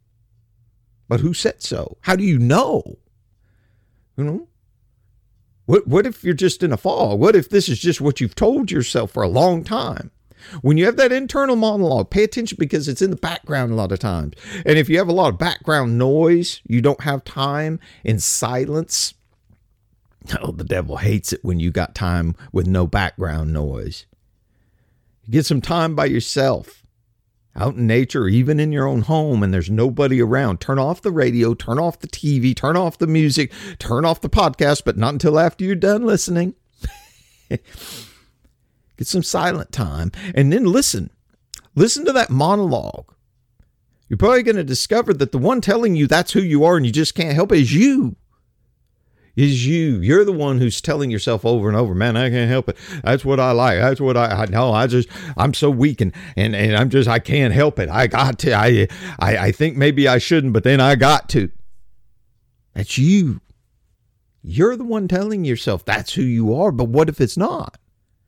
But who said so? How do you know? You know? What what if you're just in a fog? What if this is just what you've told yourself for a long time? When you have that internal monologue, pay attention because it's in the background a lot of times. And if you have a lot of background noise, you don't have time in silence. Oh, the devil hates it when you got time with no background noise. Get some time by yourself, out in nature, or even in your own home, and there's nobody around. Turn off the radio, turn off the T V, turn off the music, turn off the podcast, but not until after you're done listening. Get some silent time, and then listen. Listen to that monologue. You're probably going to discover that the one telling you that's who you are and you just can't help it is you. Is you. You're the one who's telling yourself over and over, man, I can't help it. That's what I like. That's what I, I know. I just, I'm so weak and, and, and I'm just, I can't help it. I got to, I, I, I think maybe I shouldn't, but then I got to. That's you. You're the one telling yourself that's who you are. But what if it's not?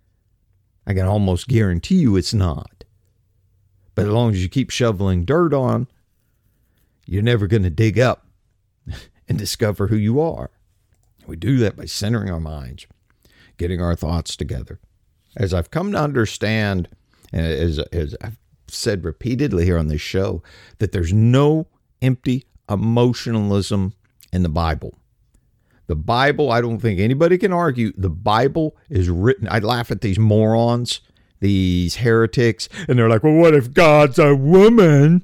I can almost guarantee you it's not. But as long as you keep shoveling dirt on, you're never going to dig up and discover who you are. We do that by centering our minds, getting our thoughts together. As I've come to understand, and as, as I've said repeatedly here on this show, that there's no empty emotionalism in the Bible. The Bible, I don't think anybody can argue, the Bible is written. I laugh at these morons, these heretics, and they're like, well, what if God's a woman?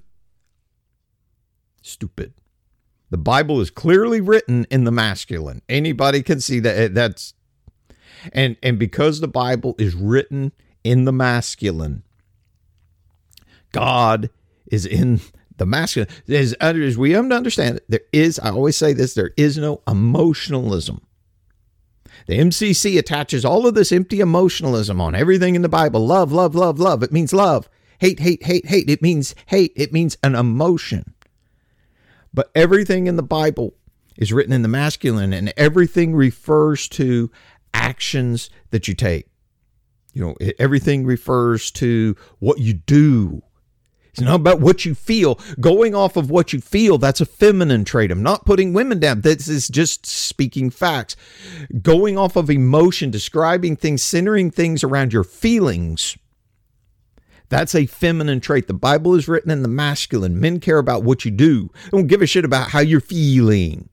Stupid. The Bible is clearly written in the masculine. Anybody can see that. That's and and because the Bible is written in the masculine, God is in the masculine. As, as we understand it, there is, I always say this, there is no emotionalism. The M C C attaches all of this empty emotionalism on everything in the Bible. Love, love, love, love. It means love. Hate, hate, hate, hate. It means hate. It means an emotion. But everything in the Bible is written in the masculine, and everything refers to actions that you take. You know, everything refers to what you do. It's not about what you feel. Going off of what you feel, that's a feminine trait. I'm not putting women down. This is just speaking facts. Going off of emotion, describing things, centering things around your feelings, that's a feminine trait. The Bible is written in the masculine. Men care about what you do. They don't give a shit about how you're feeling.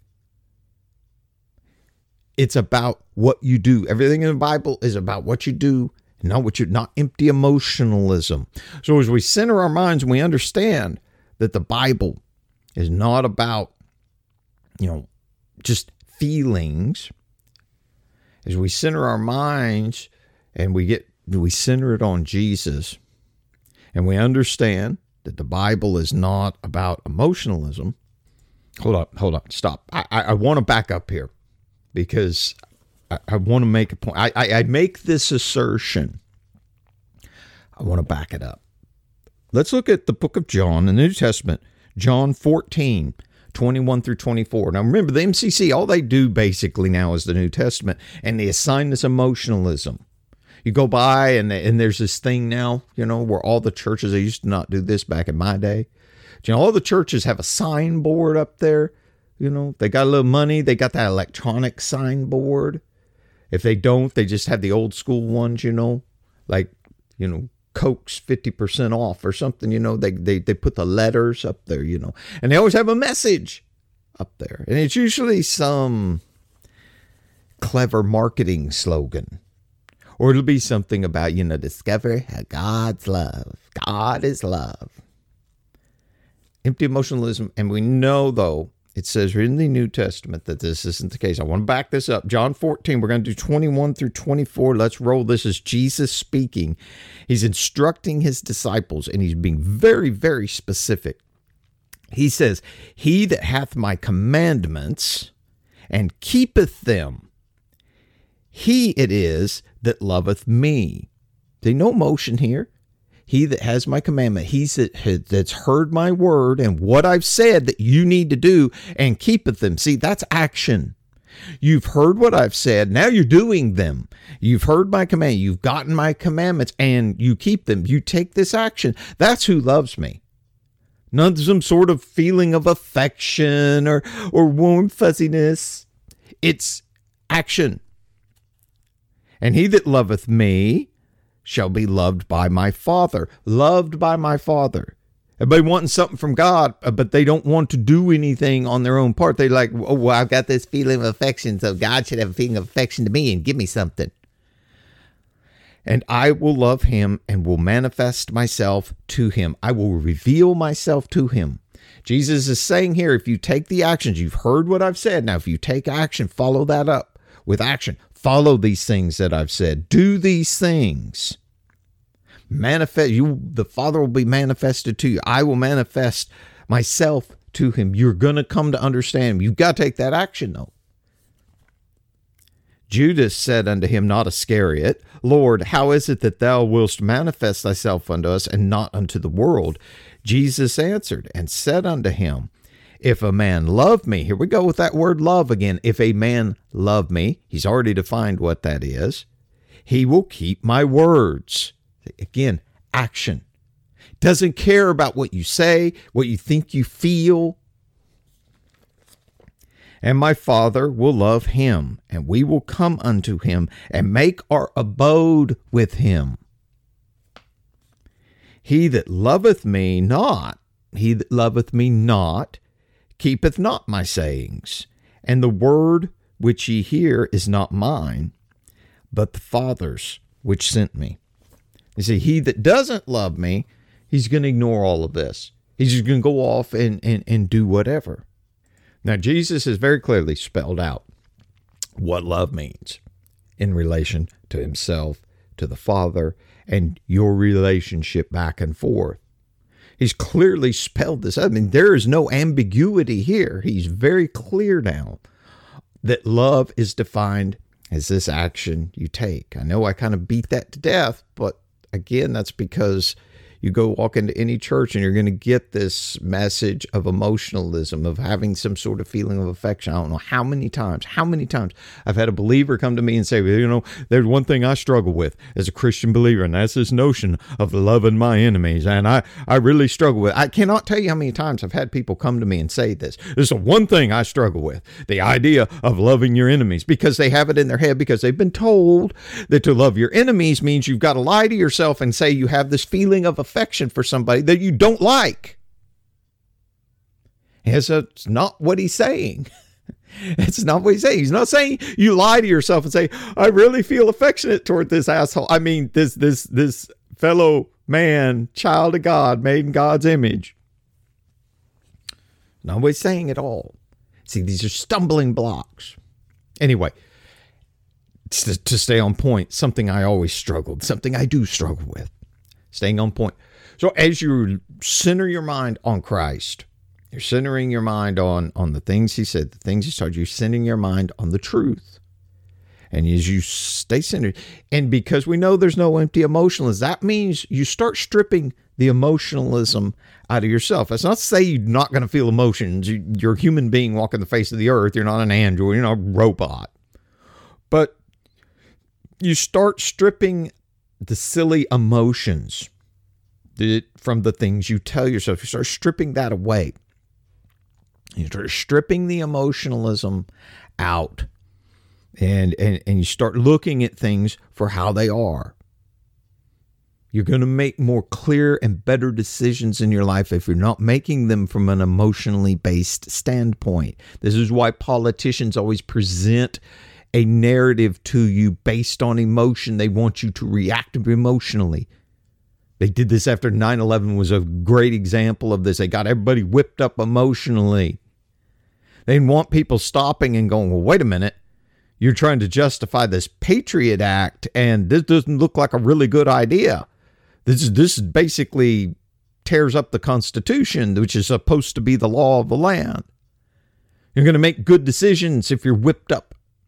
It's about what you do. Everything in the Bible is about what you do, not what you're, not empty emotionalism. So as we center our minds and we understand that the Bible is not about, you know, just feelings, as we center our minds and we get, we center it on Jesus, and we understand that the Bible is not about emotionalism. Hold on, hold on, stop. I, I, I want to back up here because I, I want to make a point. I, I, I make this assertion. I want to back it up. Let's look at the book of John in the New Testament, John fourteen, twenty-one through twenty-four. Now remember, the M C C, all they do basically now is the New Testament, and they assign this emotionalism. You go by and and there's this thing now, you know, where all the churches, they used to not do this back in my day. You know, all the churches have a signboard up there. You know, they got a little money. They got that electronic signboard. If they don't, they just have the old school ones, you know, like, you know, Coke's fifty percent off or something, you know, they, they, they put the letters up there, you know, and they always have a message up there. And it's usually some clever marketing slogan. Or it'll be something about, you know, discover God's love. God is love. Empty emotionalism. And we know, though, it says in the New Testament that this isn't the case. I want to back this up. John fourteen, we're going to do twenty-one through twenty-four. Let's roll. This is Jesus speaking. He's instructing his disciples, and he's being very, very specific. He says, he that hath my commandments and keepeth them, He it is that loveth me. There's no emotion here. He that has my commandment, he that, that's heard my word and what I've said that you need to do and keepeth them. See, that's action. You've heard what I've said. Now you're doing them. You've heard my command. You've gotten my commandments and you keep them. You take this action. That's who loves me. Not some sort of feeling of affection or, or warm fuzziness. It's action. And he that loveth me shall be loved by my Father. Loved by my Father. Everybody wanting something from God, but they don't want to do anything on their own part. They're like, oh, well, I've got this feeling of affection, so God should have a feeling of affection to me and give me something. And I will love him and will manifest myself to him. I will reveal myself to him. Jesus is saying here, if you take the actions, you've heard what I've said. Now, if you take action, follow that up with action. Follow these things that I've said. Do these things. Manifest you. The Father will be manifested to you. I will manifest myself to him. You're going to come to understand him. You've got to take that action, though. Judas said unto him, not Iscariot, Lord, how is it that thou wilt manifest thyself unto us and not unto the world? Jesus answered and said unto him, if a man love me, here we go with that word love again. If a man love me, he's already defined what that is. He will keep my words. Again, action. Doesn't care about what you say, what you think you feel. And my Father will love him, and we will come unto him and make our abode with him. He that loveth me not, he that loveth me not, keepeth not my sayings, and the word which ye hear is not mine, but the Father's which sent me. You see, he that doesn't love me, he's going to ignore all of this. He's just going to go off and, and, and do whatever. Now, Jesus has very clearly spelled out what love means in relation to himself, to the Father, and your relationship back and forth. He's clearly spelled this out. I mean, there is no ambiguity here. He's very clear now that love is defined as this action you take. I know I kind of beat that to death, but again, that's because you go walk into any church and you're going to get this message of emotionalism, of having some sort of feeling of affection. I don't know how many times, how many times I've had a believer come to me and say, well, you know, there's one thing I struggle with as a Christian believer, and that's this notion of loving my enemies. And I, I really struggle with it. I cannot tell you how many times I've had people come to me and say this. This is the one thing I struggle with, the idea of loving your enemies, because they have it in their head, because they've been told that to love your enemies means you've got to lie to yourself and say you have this feeling of affection affection for somebody that you don't like. And so it's not what he's saying. It's not what he's saying. He's not saying you lie to yourself and say, I really feel affectionate toward this asshole. I mean, this, this, this fellow man, child of God, made in God's image. Not what he's saying at all. See, these are stumbling blocks. Anyway, to, to stay on point, something I always struggled, something I do struggle with. Staying on point. So as you center your mind on Christ, you're centering your mind on, on the things he said, the things he started, you're centering your mind on the truth. And as you stay centered, and because we know there's no empty emotionalism, that means you start stripping the emotionalism out of yourself. That's not to say you're not going to feel emotions. You're a human being walking the face of the earth. You're not an android. You're not a robot. But you start stripping the silly emotions from the things you tell yourself. You start stripping that away. You start stripping the emotionalism out. And, and, and you start looking at things for how they are. You're going to make more clear and better decisions in your life if you're not making them from an emotionally based standpoint. This is why politicians always present a narrative to you based on emotion. They want you to react emotionally. They did this after nine eleven was a great example of this. They got everybody whipped up emotionally. They want people stopping and going, well, wait a minute. You're trying to justify this Patriot Act, and this doesn't look like a really good idea. This is, this basically tears up the Constitution, which is supposed to be the law of the land. You're going to make good decisions if you're whipped up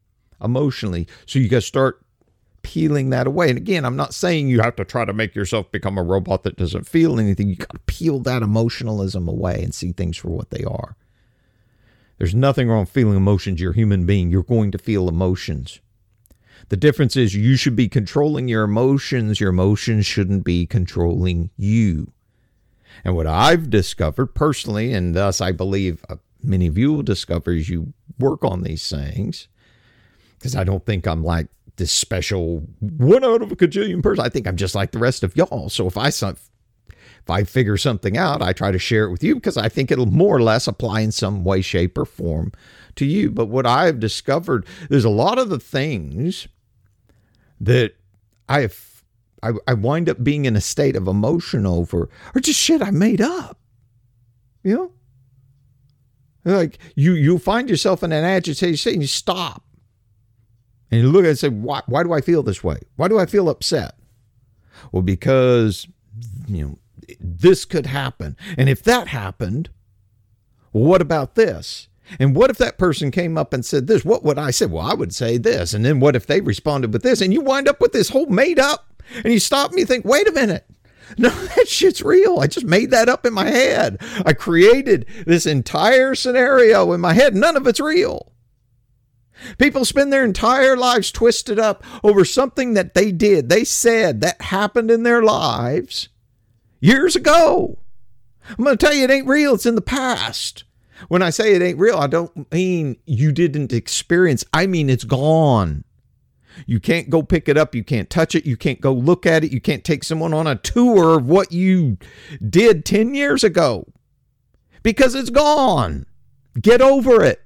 emotionally. So you got to start peeling that away. And again, I'm not saying you have to try to make yourself become a robot that doesn't feel anything. You got to peel that emotionalism away and see things for what they are. There's nothing wrong with feeling emotions. You're a human being. You're going to feel emotions. The difference is you should be controlling your emotions. Your emotions shouldn't be controlling you. And what I've discovered personally, and thus I believe many of you will discover as you work on these things, because I don't think I'm like this special one out of a cajillion person. I think I'm just like the rest of y'all. So if I if I figure something out, I try to share it with you because I think it'll more or less apply in some way, shape, or form to you. But what I've discovered, there's a lot of the things that I have, I, I wind up being in a state of emotion over, or just shit I made up. You know? Like you, you find yourself in an agitated state and you stop. And you look at it and say, why, why do I feel this way? Why do I feel upset? Well, because, you know, this could happen. And if that happened, well, what about this? And what if that person came up and said this? What would I say? Well, I would say this. And then what if they responded with this? And you wind up with this whole made up. And you stop and you think, wait a minute. No, that shit's real. I just made that up in my head. I created this entire scenario in my head. None of it's real. People spend their entire lives twisted up over something that they did, they said, that happened in their lives years ago. I'm going to tell you it ain't real. It's in the past. When I say it ain't real, I don't mean you didn't experience. I mean it's gone. You can't go pick it up. You can't touch it. You can't go look at it. You can't take someone on a tour of what you did ten years ago because it's gone. Get over it.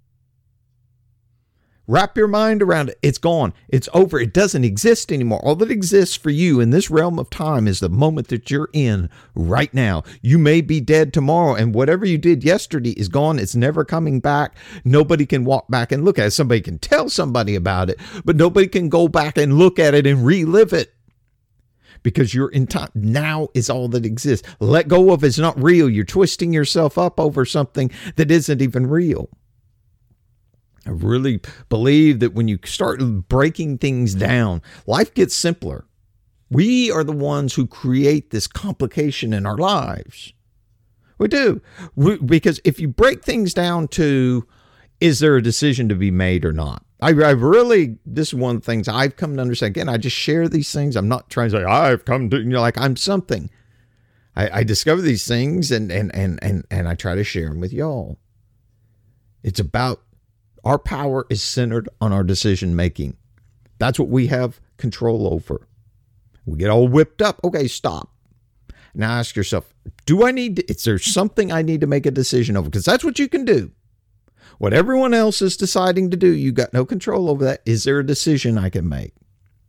Wrap your mind around it. It's gone. It's over. It doesn't exist anymore. All that exists for you in this realm of time is the moment that you're in right now. You may be dead tomorrow, and whatever you did yesterday is gone. It's never coming back. Nobody can walk back and look at it. Somebody can tell somebody about it, but nobody can go back and look at it and relive it because you're in time. Now is all that exists. Let go of it's not real. You're twisting yourself up over something that isn't even real. I really believe that when you start breaking things down, life gets simpler. We are the ones who create this complication in our lives. We do. We, because if you break things down to, is there a decision to be made or not? I, I've really, this is one of the things I've come to understand. Again, I just share these things. I'm not trying to say, I've come to, you know, like I'm something. I, I discover these things and, and, and, and, and I try to share them with y'all. It's about our power is centered on our decision making. That's what we have control over. We get all whipped up. Okay, stop. Now ask yourself, do I need to, is there something I need to make a decision over? Because that's what you can do. What everyone else is deciding to do, you got no control over that. Is there a decision I can make?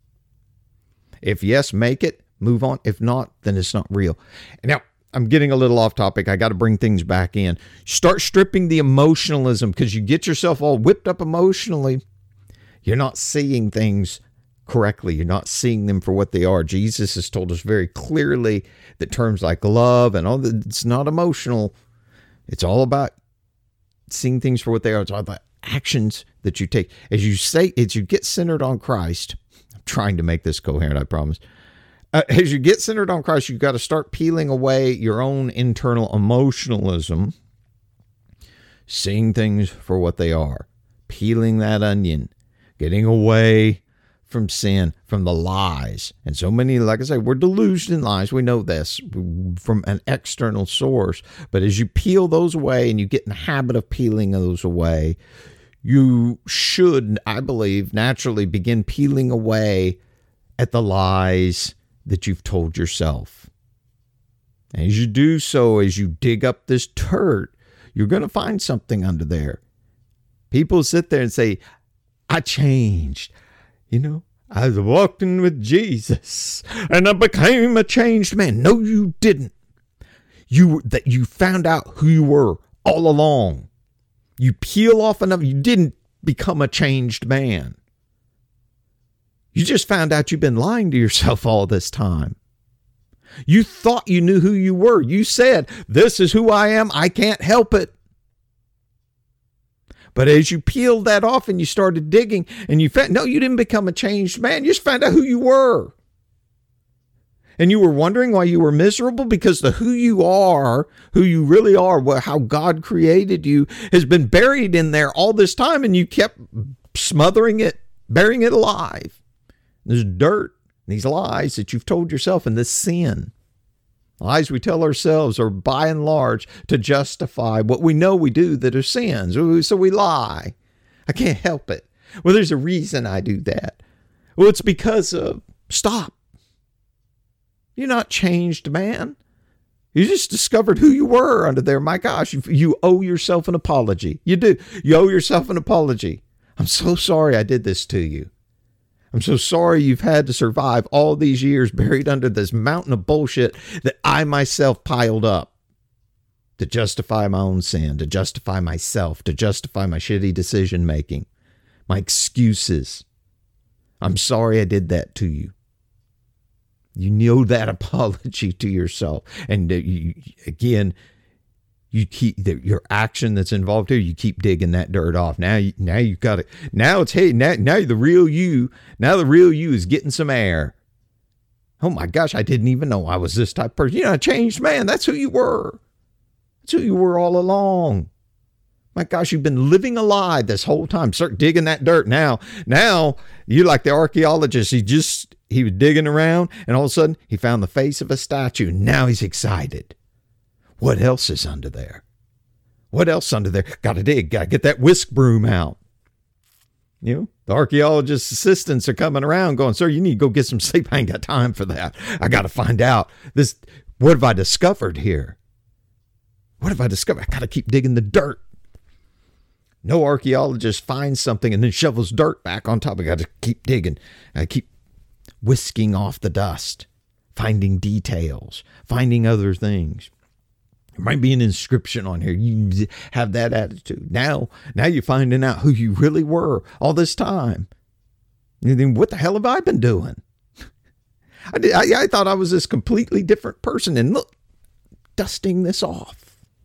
If yes, make it, move on. If not, then it's not real. Now, I'm getting a little off topic. I got to bring things back in. Start stripping the emotionalism because you get yourself all whipped up emotionally. You're not seeing things correctly. You're not seeing them for what they are. Jesus has told us very clearly that terms like love and all that, it's not emotional. It's all about seeing things for what they are. It's all about actions that you take. As you say, as you get centered on Christ, I'm trying to make this coherent, I promise. Uh, as you get centered on Christ, you've got to start peeling away your own internal emotionalism, seeing things for what they are, peeling that onion, getting away from sin, from the lies. And so many, like I say, we're deluged in lies. We know this from an external source. But as you peel those away and you get in the habit of peeling those away, you should, I believe, naturally begin peeling away at the lies that you've told yourself. And as you do so, as you dig up this dirt, you're going to find something under there. People sit there and say, I changed. You know, I was walking with Jesus and I became a changed man. No, you didn't. You that you found out who you were all along. You peel off enough. You didn't become a changed man. You just found out you've been lying to yourself all this time. You thought you knew who you were. You said, this is who I am. I can't help it. But as you peeled that off and you started digging and you found, no, you didn't become a changed man. You just found out who you were. And you were wondering why you were miserable, because the who you are, who you really are, how God created you, has been buried in there all this time, and you kept smothering it, burying it alive. There's dirt, these lies that you've told yourself, and this sin. Lies we tell ourselves are by and large to justify what we know we do that are sins. So we lie. I can't help it. Well, there's a reason I do that. Well, it's because of, stop. You're not changed, man. You just discovered who you were under there. My gosh, you, you owe yourself an apology. You do. You owe yourself an apology. I'm so sorry I did this to you. I'm so sorry you've had to survive all these years buried under this mountain of bullshit that I myself piled up to justify my own sin, to justify myself, to justify my shitty decision making, my excuses. I'm sorry I did that to you. You know that apology to yourself. And you, again, you keep the, your action that's involved here. You keep digging that dirt off. Now, you, now you've got it. Now it's, hey, now, now the real you, now the real you is getting some air. Oh my gosh, I didn't even know I was this type of person. You're not a changed man. That's who you were. That's who you were all along. My gosh, you've been living a lie this whole time. Start digging that dirt now. Now you're like the archaeologist. He just, he was digging around and all of a sudden he found the face of a statue. Now he's excited. What else is under there? What else under there? Got to dig. Got to get that whisk broom out. You know, the archaeologist's assistants are coming around going, sir, you need to go get some sleep. I ain't got time for that. I got to find out this. What have I discovered here? What have I discovered? I got to keep digging the dirt. No archaeologist finds something and then shovels dirt back on top. I got to keep digging. I keep whisking off the dust, finding details, finding other things. There might be an inscription on here. You have that attitude. Now, now you're finding out who you really were all this time. And then what the hell have I been doing? I, did, I, I thought I was this completely different person. And look, dusting this off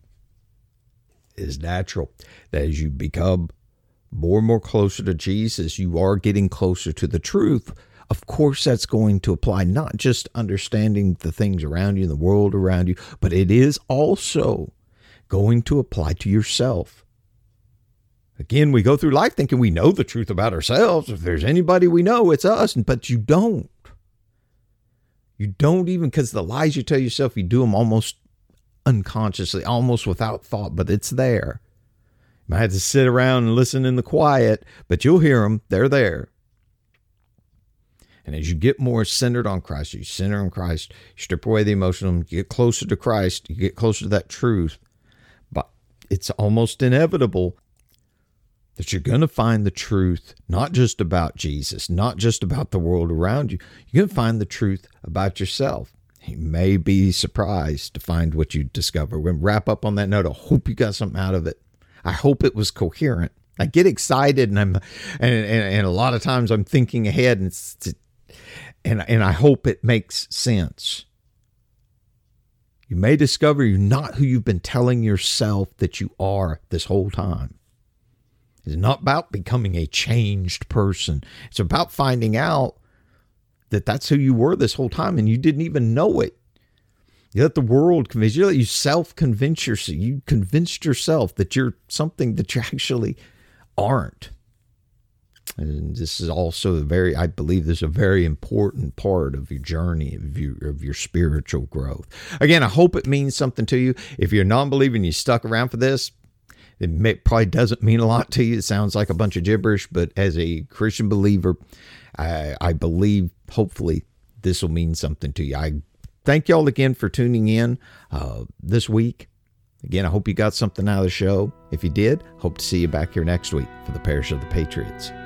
is natural. That as you become more and more closer to Jesus, you are getting closer to the truth. Of course, that's going to apply not just understanding the things around you, the world around you, but it is also going to apply to yourself. Again, we go through life thinking we know the truth about ourselves. If there's anybody we know, it's us, but you don't. You don't even, because the lies you tell yourself, you do them almost unconsciously, almost without thought, but it's there. You might have to sit around and listen in the quiet, but you'll hear them. They're there. And as you get more centered on Christ, you center on Christ, you strip away the emotional, you get closer to Christ, you get closer to that truth. But it's almost inevitable that you're going to find the truth, not just about Jesus, not just about the world around you. You're going to find the truth about yourself. You may be surprised to find what you discover. We're going to wrap up on that note. I hope you got something out of it. I hope it was coherent. I get excited and I'm, and, and, and a lot of times I'm thinking ahead and it's, and, and I hope it makes sense. You may discover you're not who you've been telling yourself that you are this whole time. It's not about becoming a changed person. It's about finding out that that's who you were this whole time and you didn't even know it. You let the world convince you. You self-convince yourself. You convinced yourself that you're something that you actually aren't. And this is also a very, I believe this is a very important part of your journey, of your, of your spiritual growth. Again, I hope it means something to you. If you're a non-believer and you stuck around for this, it may, probably doesn't mean a lot to you. It sounds like a bunch of gibberish, but as a Christian believer, I, I believe hopefully this will mean something to you. I thank y'all again for tuning in uh, this week. Again, I hope you got something out of the show. If you did, hope to see you back here next week for the Parish of the Patriots.